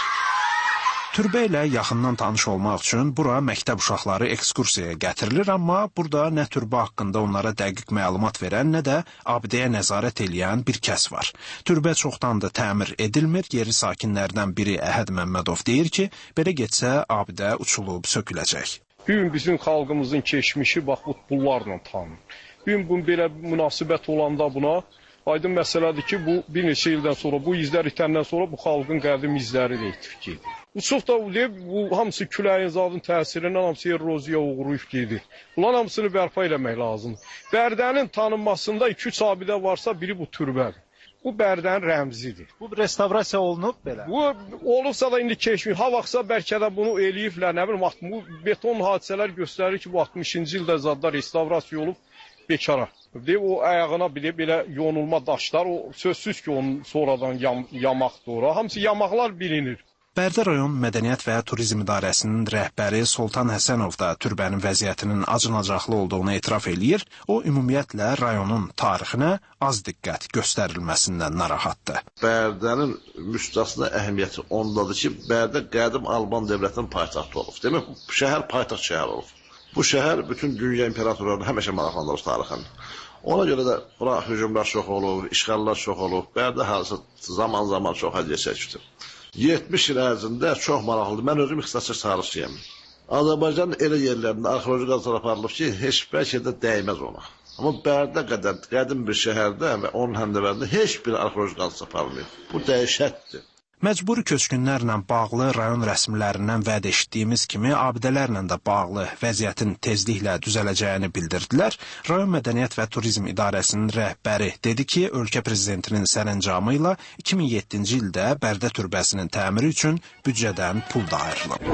H: Türbə ilə yaxından tanış olmaq üçün bura məktəb uşaqları ekskursiyaya gətirilir, amma burada nə türbə haqqında onlara dəqiq məlumat verən, nə də abidəyə nəzarət eləyən bir kəs var. Türbə çoxdandır təmir edilmir, yeri sakinlərdən biri Əhəd Məmmədov deyir ki, belə getsə abidə uçulub söküləcək.
A: Bu gün bizim xalqımızın keçmişi bax bu bunlarla tanınır. Bu gün bu belə münasibət olanda buna aydın məsələdir ki, bu bir neçə ildən sonra, bu izlər itəndən sonra bu xalqın qədim izləri də itib gedir. Uçub da bu hamısı küləyin zadın təsirindən hamısı eroziyaya uğrayıb gedir. Bunların hamısını bərpa eləmək lazımdır. Bərdənin tanınmasında iki üç abidə varsa biri bu türbədir. Bu Bərdənin rəmzidir.
S: Bu restavrasiya olunub belə?
A: Bu olubsa da indi keçmiş. Ha vaxtsa bəlkə də bunu eləyiblər, nə bilim, bu beton hadisələr göstərir ki, bu altmışıncı ildə zadda restavrasiya olub bekara. O ayağına bir de belə yonulma daşlar, o sözsüz ki, onun sonradan yam, yamaqdır ora. Hamısı yamaqlar bilinir.
H: Bərdə rayon Mədəniyyət və Turizm İdarəsinin rəhbəri Soltan Həsənov da türbənin vəziyyətinin acınacaqlı olduğunu etiraf eləyir. O, ümumiyyətlə rayonun tarixinə az diqqət göstərilməsindən narahatdır.
C: Bərdənin müstəsna əhəmiyyəti ondadır ki, Bərdə qədim Alban dövlətinin paytaxtı olub. Demək, bu şəhər paytaxt şəhər olub. Bu şəhər bütün dünya imperatorlarını həmişə maraqlandırır tarixən. Ona görə də bura hücumlar çox olub, işğallar çox olub. Bərdə hansı zaman-zaman çox əziyyət çəkdi. yetmiş il ərzində çox maraqlıdır. Mən özüm ixtisasçı tarixçiyəm. Azərbaycanın elə yerlərində arxeoloji qazılar aparılıb ki, heç bəlkə də dəymez ona. Amma Bərdə qədər qədim bir şəhərdə və onun həmdəvərində heç bir arxeoloji qazı aparılmıyor. Bu dəhşətdir.
H: Məcburi köçkünlərlə bağlı rayon rəsmilərindən vəd etdiyimiz kimi abidələrlə də bağlı vəziyyətin tezliklə düzələcəyini bildirdilər. Rayon Mədəniyyət və Turizm İdarəsinin rəhbəri dedi ki, ölkə prezidentinin sərəncamı ilə iki min yeddinci ildə Bərdə türbəsinin təmiri üçün büdcədən pul da ayrılıb.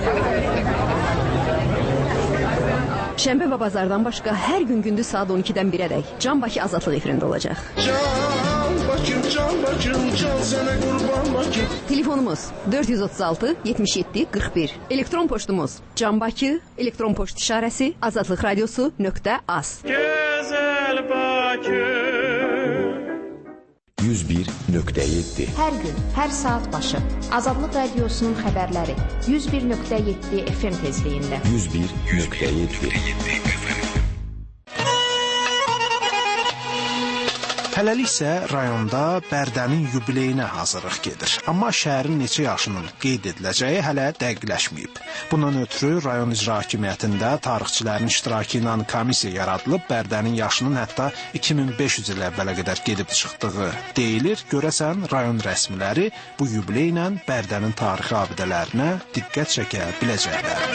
M: Şənbə və bazardan başqa hər gün gündüz saat on ikidən birədək Can Bakı Azadlıq efirində olacaq.
O: Can Bakım, Can Bakım, can sənə qurban Bakım.
M: Telefonumuz dörd yüz otuz altı yetmiş yeddi qırx bir. Elektron poçtumuz canbakı, elektron poçt işarəsi azadlıq radiosu nöqtə az.
F: Gözəl Bakı
E: yüz bir nöqtə yeddi.
B: Hər gün, hər saat başı Azadlıq Radiosunun xəbərləri yüz bir nöqtə yeddi F M tezliyində.
E: yüz bir nöqtə yeddi.
H: Hələlik isə rayonda Bərdənin yubileyinə hazırlıq gedir. Amma şəhərin neçə yaşının qeyd ediləcəyi hələ dəqiqləşməyib. Bundan ötürü rayon icra hakimiyyətində tarixçilərin iştirakı ilə komissiya yaradılıb, Bərdənin yaşının hətta iki min beş yüz il əvvələ qədər gedib çıxdığı deyilir. Görəsən, rayon rəsmiləri bu yubileylə Bərdənin tarixi abidələrinə diqqət çəkə biləcəklər.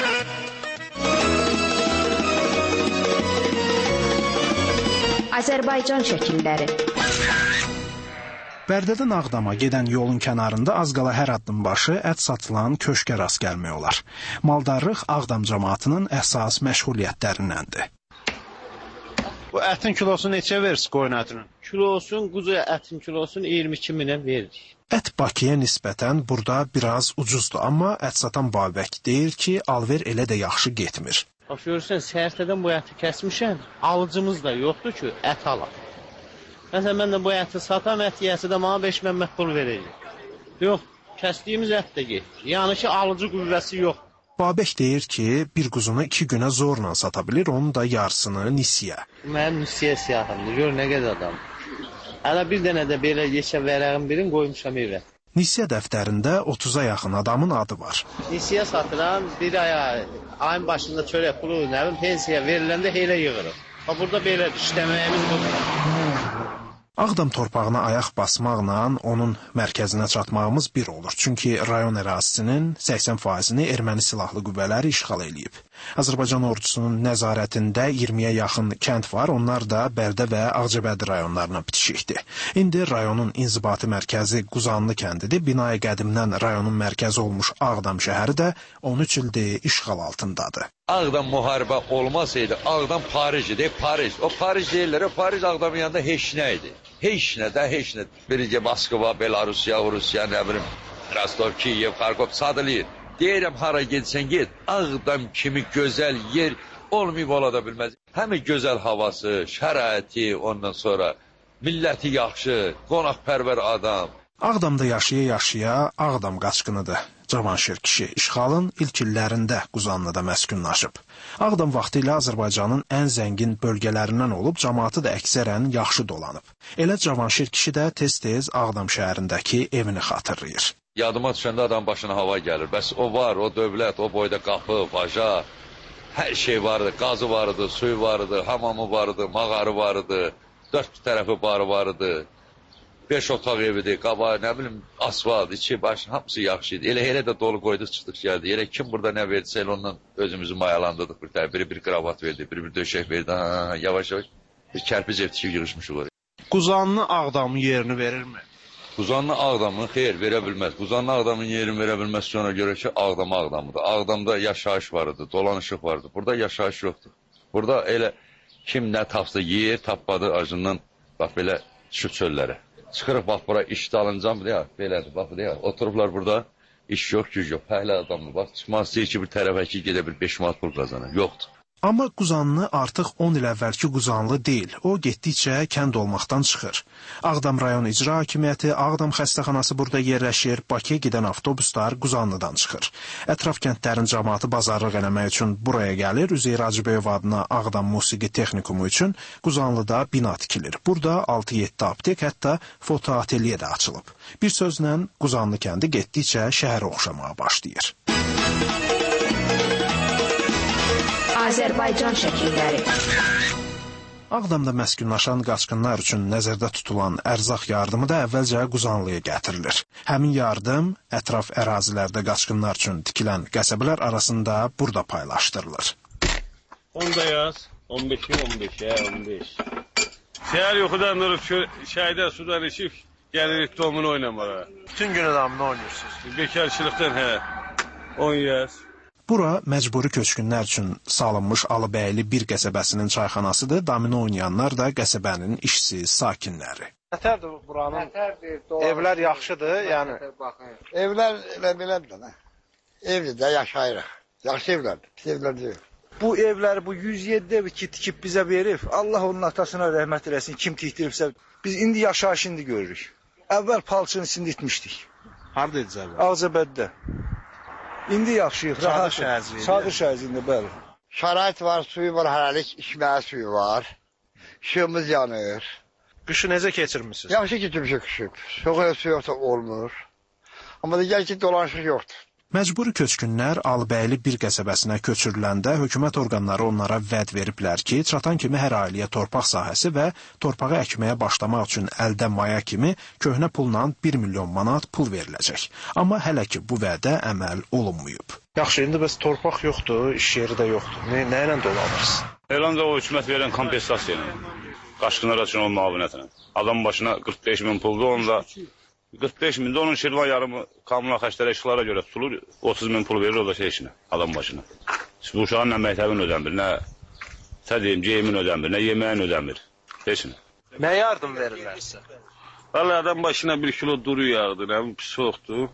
B: Azərbaycan şəkilləri.
H: Bərdədən Ağdama gedən yolun kənarında az qala hər addımbaşı ət satılan köşkə rast gəlmək olar. Maldarlıq Ağdam cəmaatının əsas məşğuliyyətlərindəndir.
L: Bu ətin kilosu neçə verir qoyun ətinin?
Y: Kilosun, quzu ətin kilosunu iyirmi iki minə veririk.
H: Ət Bakıya nisbətən burada biraz ucuzdur, amma ət satan Babək deyir ki, alver elə də yaxşı getmir.
Y: Bax, görürsən, səhərtədən bu əti kəsmişəm, alıcımız da yoxdur ki, ət alaq. Məsələn, mən də bu əti satam, ət yiyəsi də mənə beş məmmət pul verəcək. Yox, kəsdiyimiz ət də getmir. Yəni ki, alıcı qüvvəsi yox.
H: Babək deyir ki, bir quzunu iki günə zorla sata bilir, onun da yarısını nisiyə.
Y: Mənim nisiyə siyahımdır, gör nə qədər adam. Hələ bir dənə də belə yeşə vərəğin birini qoymuşam evə.
H: Nisiyə dəftərində otuza yaxın adamın adı var.
Y: Nisiyə satılan bir aya, ayın başında çörək pulu, nə bilim, pensiya veriləndə elə yığırıq. Ha, burada belə işləməyimiz budur.
H: Ağdam torpağına ayaq basmaqla onun mərkəzinə çatmağımız bir olur. Çünki rayon ərazisinin səksən faizini erməni silahlı qüvvələri işğal eləyib. Azərbaycan ordusunun nəzarətində iyirmiyə yaxın kənd var, onlar da Bərdə və Ağcabədi rayonlarına bitişikdir. İndi rayonun inzibati mərkəzi Quzanlı kəndidir. Binayı qədimdən rayonun mərkəzi olmuş Ağdam şəhəri də on üç ildir işğal altındadır.
T: Ağdam müharibə olmasaydı, Ağdam Paris'dir, Paris. O Paris deyirlər, o Paris Ağdamın yanında heç nə idi. Heç nə də, heç nə. Birinci Moskva, Belarusiya, Rusiya, nə bilim, Rostov, Kiyev, Kharkov sadılıyır. Deyirəm, hara getsən get, Ağdam kimi gözəl yer olmayıb ola da bilməz. Həmi gözəl havası, şəraiti, ondan sonra milləti yaxşı, qonaqpərvər adam.
H: Ağdamda yaşaya-yaşaya Ağdam qaçqınıdır. Cavanşir kişi işğalın ilk illərində Quzanlıda məskunlaşıb. Ağdam vaxtilə Azərbaycanın ən zəngin bölgələrindən olub, cəmaatı da əksərən yaxşı dolanıb. Elə Cavanşir kişi də tez-tez Ağdam şəhərindəki evini xatırlayır.
T: Yadıma düşəndə adam başına hava gəlir. Bəs o var, o dövlət, o boyda qapı, baca, hər şey vardı. Qazı vardı, suyu vardı, hamamı vardı, mağarı vardı, dörd tərəfi barı vardı. Beş otaq evidir, qabağı, nə bilim, asfalt, içi, başı, hamısı yaxşı idi. Elə elə də dolu qoyduq, çıxdıq, gəldi. Elə kim burada nə verdisə, elə ondan özümüzü mayalandırdıq. Bir tər, biri bir kravat verdi, biri bir döşək verdi. Ha, yavaş-yavaş bir kərpic ev tikib yığışmışıq oraya.
S: Quzanlı Ağdamın yerini verirmi?
T: Quzanlı Ağdamın xeyr, verə bilməz. Quzanlı Ağdamın yerini verə bilməz ki, ona görə ki, Ağdam Ağdamıdır. Ağdamda yaşayış var idi, dolanışıq vardı. Burada yaşayış yoxdur. Burada elə kim nə tapsa yeyir, tapmadı acından, bax belə şu çöllərə. Çıxırıq, bax, bura iş dalıncan, ya, belədir, bax, ya, oturublar burada, iş yox, güc yox, fəhlə adamdır, bax, çıxmaz istəyir ki, bir tərəfə ki, gedə bir beş manat pul qazanır, yoxdur.
H: Amma Quzanlı artıq on il əvvəlki Quzanlı deyil, o getdikcə kənd olmaqdan çıxır. Ağdam rayon icra hakimiyyəti, Ağdam xəstəxanası burada yerləşir, Bakıya gedən avtobuslar Quzanlıdan çıxır. Ətraf kəndlərin cəmaatı bazarlıq eləmək üçün buraya gəlir, Üzeyir Hacıbəyov adına Ağdam Musiqi Texnikumu üçün Quzanlıda bina tikilir. Burada altı yeddi aptek, hətta foto ateliye də açılıb. Bir sözlə Quzanlı kəndi getdikcə şəhərə oxşamağa başlayır.
B: Azərbaycan şəkilləri.
H: Ağdamda məskunlaşan qaçqınlar üçün nəzərdə tutulan ərzaq yardımı da əvvəlcə Quzanlıya gətirilir. Həmin yardım ətraf ərazilərdə qaçqınlar üçün tikilən qəsəbələr arasında burada paylaşdırılır.
F: Onda yaz, on beş min on beş, on beş. Səhər yuxudan durub şəhədə sudan içib, gəlirik domunu oynamağa.
S: Bütün gün adamını oynuyorsunuz.
F: Bekarçılıqdan, hə, on yaz.
H: Bura məcburi köçkünlər üçün salınmış Alıbəyli bir qəsəbəsinin çayxanasıdır. Domino oynayanlar da qəsəbənin işsiz sakinləri.
S: Nətərdir buranın? Evlər yaxşıdır, yəni.
D: Evlər elə belədir də. Evdə də yaşayırıq. Yaxşı evlərdir, pis evlər deyil.
J: Bu evləri, bu yüz yeddi evi ki, tikib bizə verib, Allah onun atasına rəhmət eləsin, kim tikdiribsə, biz indi yaşayış indi görürük. Əvvəl palçının içində itmişdik.
S: Harada edəcək?
J: Ağzəbəddə. İndi yaxşıyıq, rahat. Sadır şəhərciyində, bəli.
D: Şərait var, suyu var, hələlik içməyə suyu var. İşığımız yanır.
S: Qışı necə keçirmişsiniz?
D: Yaxşı keçirmişik qışı. Soğuq su yoxsa olmur. Amma da gəl ki, dolanışıq yoxdur.
H: Məcburi köçkünlər Alıbəyli bir qəsəbəsinə köçürüləndə hökumət orqanları onlara vəd veriblər ki, çatan kimi hər ailəyə torpaq sahəsi və torpağı əkməyə başlamaq üçün əldə maya kimi köhnə pulla bir milyon manat pul veriləcək. Amma hələ ki bu vədə əməl olunmayıb.
S: Yaxşı, indi bəs torpaq yoxdur, iş yeri də yoxdur. Nə, nə ilə dolanırsınız?
F: Elə ancaq o hökumət verən kompensasiya ilə, qaçqınlar üçün onun müavinətlə. Adam başına qırx beş min puldur, onda qırx beş mində onun Şirvan yarımı kommunal xərclərə, işıqlara görə tutulur, otuz min pul verir o da şey işinə, adam başına. Bu uşağın nə məktəbin ödənmir, nə sədiyim, geyimin ödənmir, nə yeməyin ödənmir, heç nə.
S: Nə yardım verirlər sizə?
F: Valla adam başına bir kilo duru yağdı, nə bir soğukdur.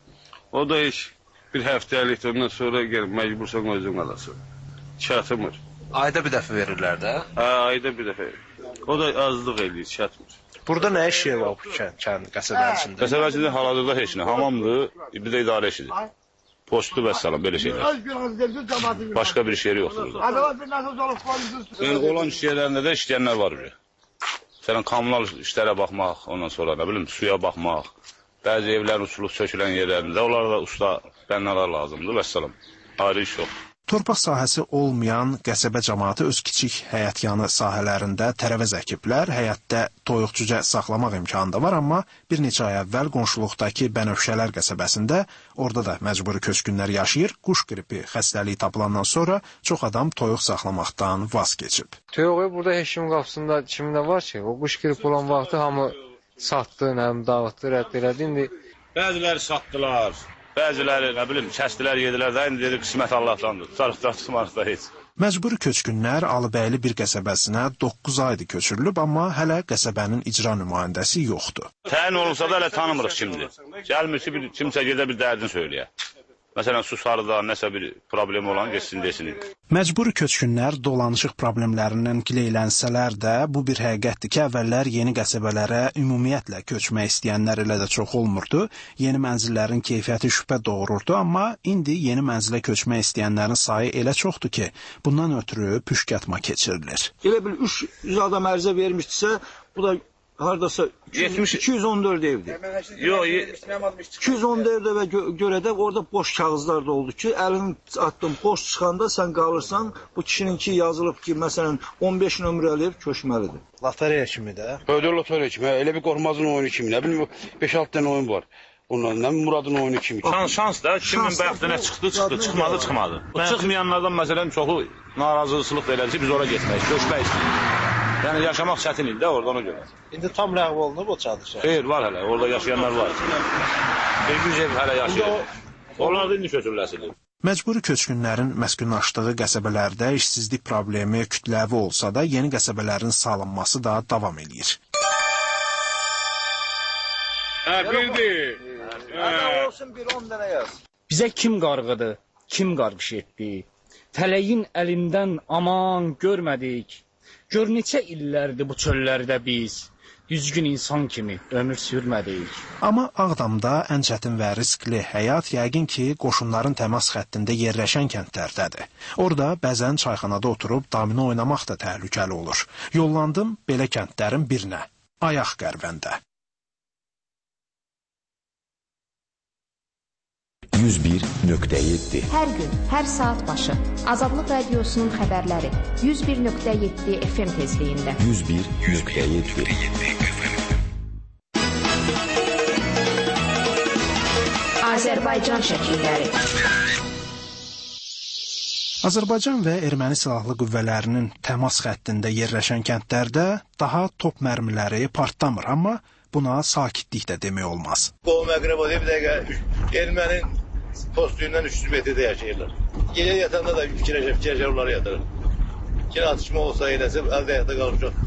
F: O da heç bir həftəlik, ondan sonra gəl, məcbursan özün alasın. Çatmır.
S: Ayda bir dəfə verirlər də?
F: Hə, ayda bir dəfə. O da azlıq eləyir, çatmır.
S: Burada nə iş yeri var bu kənd, qəsəbənin içində?
F: Qəsəbənin içində hal-hazırda heç nə. Hamamdır, bir də idarə işidir. Postu və salam, belə şeylər. Başqa bir iş yeri yoxdur. Yəni, olan iş yerlərində də işləyənlər var. Sənə kommunal işlərə baxmaq, ondan sonra nə bilim, suya baxmaq, bəzi evlərin uçuluq sökülən yerlərində, onlara da usta bənnalar lazımdır və salam. Ayrı iş yoxdur.
H: Torpaq sahəsi olmayan qəsəbə cəmaatı öz kiçik həyətyanı sahələrində tərəvəz əkiblər, həyətdə toyuq-cücə saxlamaq imkanı da var, amma bir neçə ay əvvəl qonşuluqdakı Bənövşələr qəsəbəsində, orada da məcburi köçkünlər yaşayır, quş qripi xəstəliyi tapılandan sonra çox adam toyuq saxlamaqdan vaz keçib.
I: Toyuğu burada heç kimin qapısında kimdə var ki, o quş qripi olan vaxtı hamı satdı, nəm, dağıtdı, rədd elədi, indi...
F: Bəziləri satdılar. Bəziləri, nə bilim, kəstilər, yedilər də, indi dedi, qismət Allahdandır. Tutarıq da, tutmarıq da heç.
H: Məcburi köçkünlər Alıbəyli bir qəsəbəsinə doqquz aydır köçürülüb, amma hələ qəsəbənin icra nümayəndəsi yoxdur.
F: Təyin olunsa da hələ tanımırıq kimdir. Gəlmir ki, kimsə gedə bir dərdini söyləyə. Məsələn, su sarıda nəsə bir problem olan geçsin desin.
H: Məcburi köçkünlər dolanışıq problemlərindən gileylənsələr də, bu bir həqiqətdir ki, əvvəllər yeni qəsəbələrə ümumiyyətlə köçmək istəyənlər elə də çox olmurdu. Yeni mənzillərin keyfiyyəti şübhə doğururdu, amma indi yeni mənzilə köçmək istəyənlərin sayı elə çoxdur ki, bundan ötürü püşkətma keçirilir.
J: Elə bil üç yüz adam ərizə vermişdisə, bu da hardasa iki yüz on dörd evdir.
F: Yox,
J: iki yüz on dörd evə görə də orada boş kağızlar da oldu ki, əlini atdın, boş çıxanda sən qalırsan, bu kişininki yazılıb ki, məsələn, on beş nömrəli ev köçməlidir.
S: Loteriya kimi də.
G: Ödül loteriya kimi, elə bir qorxmazın oyunu kimi, nə bilim, beş altı dənə oyun var. Onların, nə Muradın oyunu kimi.
F: Şans, şans da, kimin bəxtinə çıxdı, çıxdı, çıxmadı, çıxmadı. Çıxmayanlardan məsələn çoxu narazılıq elədi ki, biz ora getmək, köçmək istəyirik. Yəni yaşamaq çətin ildə orada ona görə.
S: İndi tam ləğv olunub o çadır.
F: Xeyr, var hələ, orada yaşayanlar var. Bir yüz ev hələ yaşayır. Onlar da indi köçürüləsidir.
H: Məcburi köçkünlərin məskunlaşdığı qəsəbələrdə işsizlik problemi kütləvi olsa da, yeni qəsəbələrin salınması da davam edir.
F: Hə, bildi.
J: Hə, olsun bir on dənə yaz.
K: Bizə kim qarğıdı, kim qarğış etdi? Fələyin əlindən aman görmədik. Gör neçə illərdir bu çöllərdə biz, düzgün insan kimi ömür sürmədik.
H: Amma Ağdamda ən çətin və riskli həyat yəqin ki, qoşunların təmas xəttində yerləşən kəndlərdədir. Orada bəzən çayxanada oturub domino oynamaq da təhlükəli olur. Yollandım belə kəndlərin birinə, Ayaq Qərvəndə.
E: yüz bir nöqtə yeddi.
B: Hər gün, hər saat başı Azadlıq Radiosunun xəbərləri yüz bir nöqtə yeddi F M tezliyində.
E: yüz bir nöqtə yeddi.
B: Azərbaycan şəkilləri.
H: Azərbaycan və erməni silahlı qüvvələrinin təmas xəttində yerləşən kəndlərdə daha top mərmiləri partlamır, amma buna sakitlik də demək olmaz.
U: Qovum əqrəb olayım, bir dəqiqə ermənin postuyundan üç yüz metrdə yaşayırlar. Gecə yatanda da fikirləşə fikirləşə onları yatırır. Ki, atışma olsa eləsə, əldə həyata qalmışaq.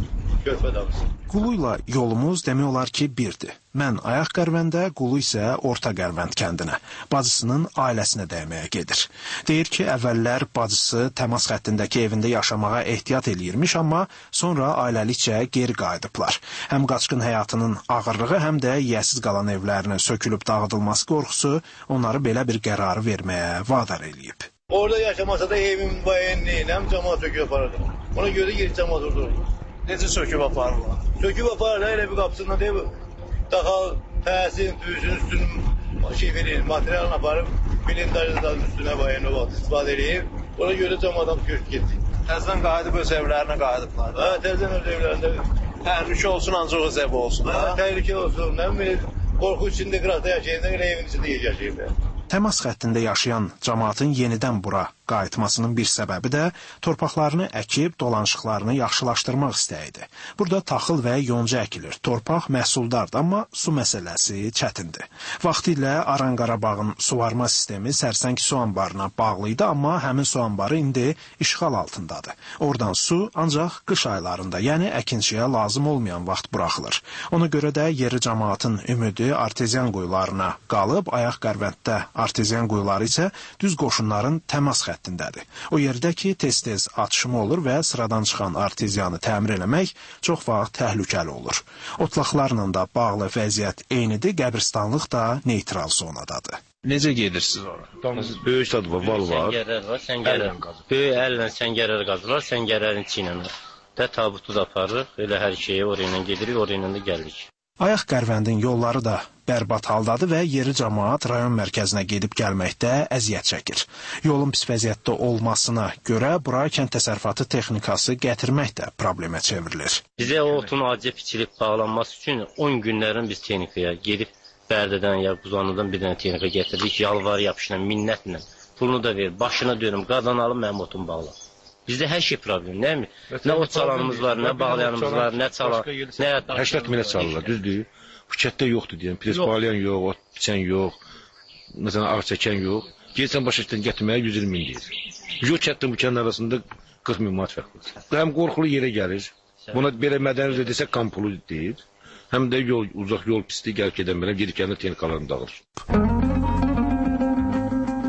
H: Quluyla yolumuz demək olar ki, birdir. Mən Ayaq Qərvəndə, Qulu isə Orta Qərvənd kəndinə, bacısının ailəsinə dəyməyə gedir. Deyir ki, əvvəllər bacısı təmas xəttindəki evində yaşamağa ehtiyat eləyirmiş, amma sonra ailəlikcə geri qayıdıblar. Həm qaçqın həyatının ağırlığı, həm də yiyəsiz qalan evlərinin sökülüb dağıdılması qorxusu onları belə bir qərarı verməyə vadar eləyib.
U: Orada yaşamasa da evim bayenliyin, həm cəmaat söküb aparırdı. Ona görə geri cəmaat orada olur.
S: Necə söküb aparırlar?
U: Söküb aparırlar, elə bir qapısından deyib, daxal, təhsin, tüyüsün, üstünün şey verir, materialını aparıb, bilindajından üstünə bayan o vaxt istifadə edib, ona görə cəmadan köşk getdik.
S: Təzdən qayıdıb öz evlərinə qayıdıblar.
U: Hə, təzdən öz evlərində.
S: Təhlükə olsun, ancaq öz evi olsun.
U: Hə, təhlükə olsun, nə bilir, qorxu içində qıraqda yaşayanda, elə evin içində yaşayırlar.
H: Təmas xəttində yaşayan cəmaatın yenidən bura qayıtmasının bir səbəbi də torpaqlarını əkib dolanışıqlarını yaxşılaşdırmaq istəyidir. Burada taxıl və yonca əkilir. Torpaq məhsuldardır, amma su məsələsi çətindir. Vaxtilə Aran Qarabağın suvarma sistemi Sərsəng su anbarına bağlı idi, amma həmin su anbarı indi işğal altındadır. Oradan su ancaq qış aylarında, yəni əkinçiyə lazım olmayan vaxt buraxılır. Ona görə də yerli cəmaatın ümidi arteziyan quyularına qalıb, Ayaq Qərvənddə arteziyan quyuları isə düz qoşunların təmas xəttindədir. O yerdə ki, tez-tez atışma olur və sıradan çıxan arteziyanı təmir eləmək çox vaxt təhlükəli olur. Otlaqlarla da bağlı vəziyyət eynidir, qəbristanlıq da neytral zonadadır.
V: Necə gedirsiniz ora? Böyük sad var, val var.
Y: Səngərər var, səngərər qazır. Böyük əllə səngərər qazırlar, səngərərin içi ilə. Və tabutu da aparırıq, elə hər şeyi oraya gedirik, oraya da gəlirik.
H: Ayaq Qərvəndin yolları da bərbad haldadır və yeri cəmaat rayon mərkəzinə gedib gəlməkdə əziyyət çəkir. Yolun pis vəziyyətdə olmasına görə bura kənd təsərrüfatı texnikası gətirmək də problemə çevrilir.
Y: Bizə o otun acı biçilib bağlanması üçün on günlərin biz texnikaya gedib Bərdədən ya Buzanlıdan bir dənə texnika gətirdik, yalvar yapışla, minnətlə. Pulunu da ver, başına dönüm, qadan alım, mənim otum bağla. Bizdə hər şey problem, nə mi? Nə ot çalanımız var, nə bağlayanımız var, nə çalan, nə...
V: Həştət minə çalırlar, düzdür? Bu kətdə yoxdur deyəm, prespalayan yox, ot biçən yox, məsələn, ağ çəkən yox. Gelsən baş işdən gətirməyə yüz iyirmi min deyir. Yox kətdən bu kənin arasında qırx min manat fərqlidir. Həm qorxulu yerə gəlir, buna belə mədəni desək kampulu deyir, həm də yol, uzaq yol pisliyi gəlib gedən belə gedib gəlir texnikalarını dağılır.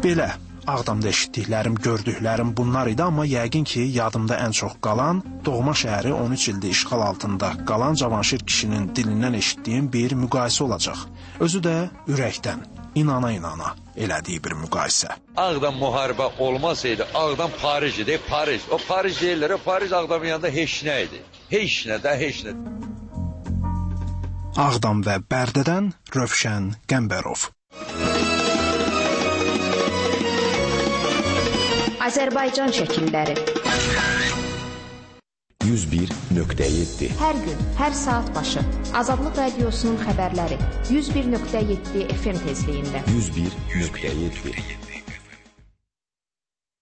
H: Belə, Ağdamda eşitdiklərim, gördüklərim bunlar idi, amma yəqin ki, yadımda ən çox qalan doğma şəhəri on üç ildir işğal altında qalan Cavanşir kişinin dilindən eşitdiyim bir müqayisə olacaq. Özü də ürəkdən, inana-inana elədiyi bir müqayisə.
T: Ağdam müharibə olmasaydı, Ağdam Paris idi, Paris. O Paris deyirlər, o Paris Ağdamın yanında heç nə idi. Heç nə də, heç nə.
H: Ağdam və Bərdədən Rövşən Qəmbərov.
B: Azərbaycan şəkilləri
E: yüz bir nöqtə yeddi.
B: Hər gün, hər saat başı Azadlıq Radiosunun xəbərləri yüz bir nöqtə yeddi F M tezliyində.
E: yüz bir nöqtə yeddi.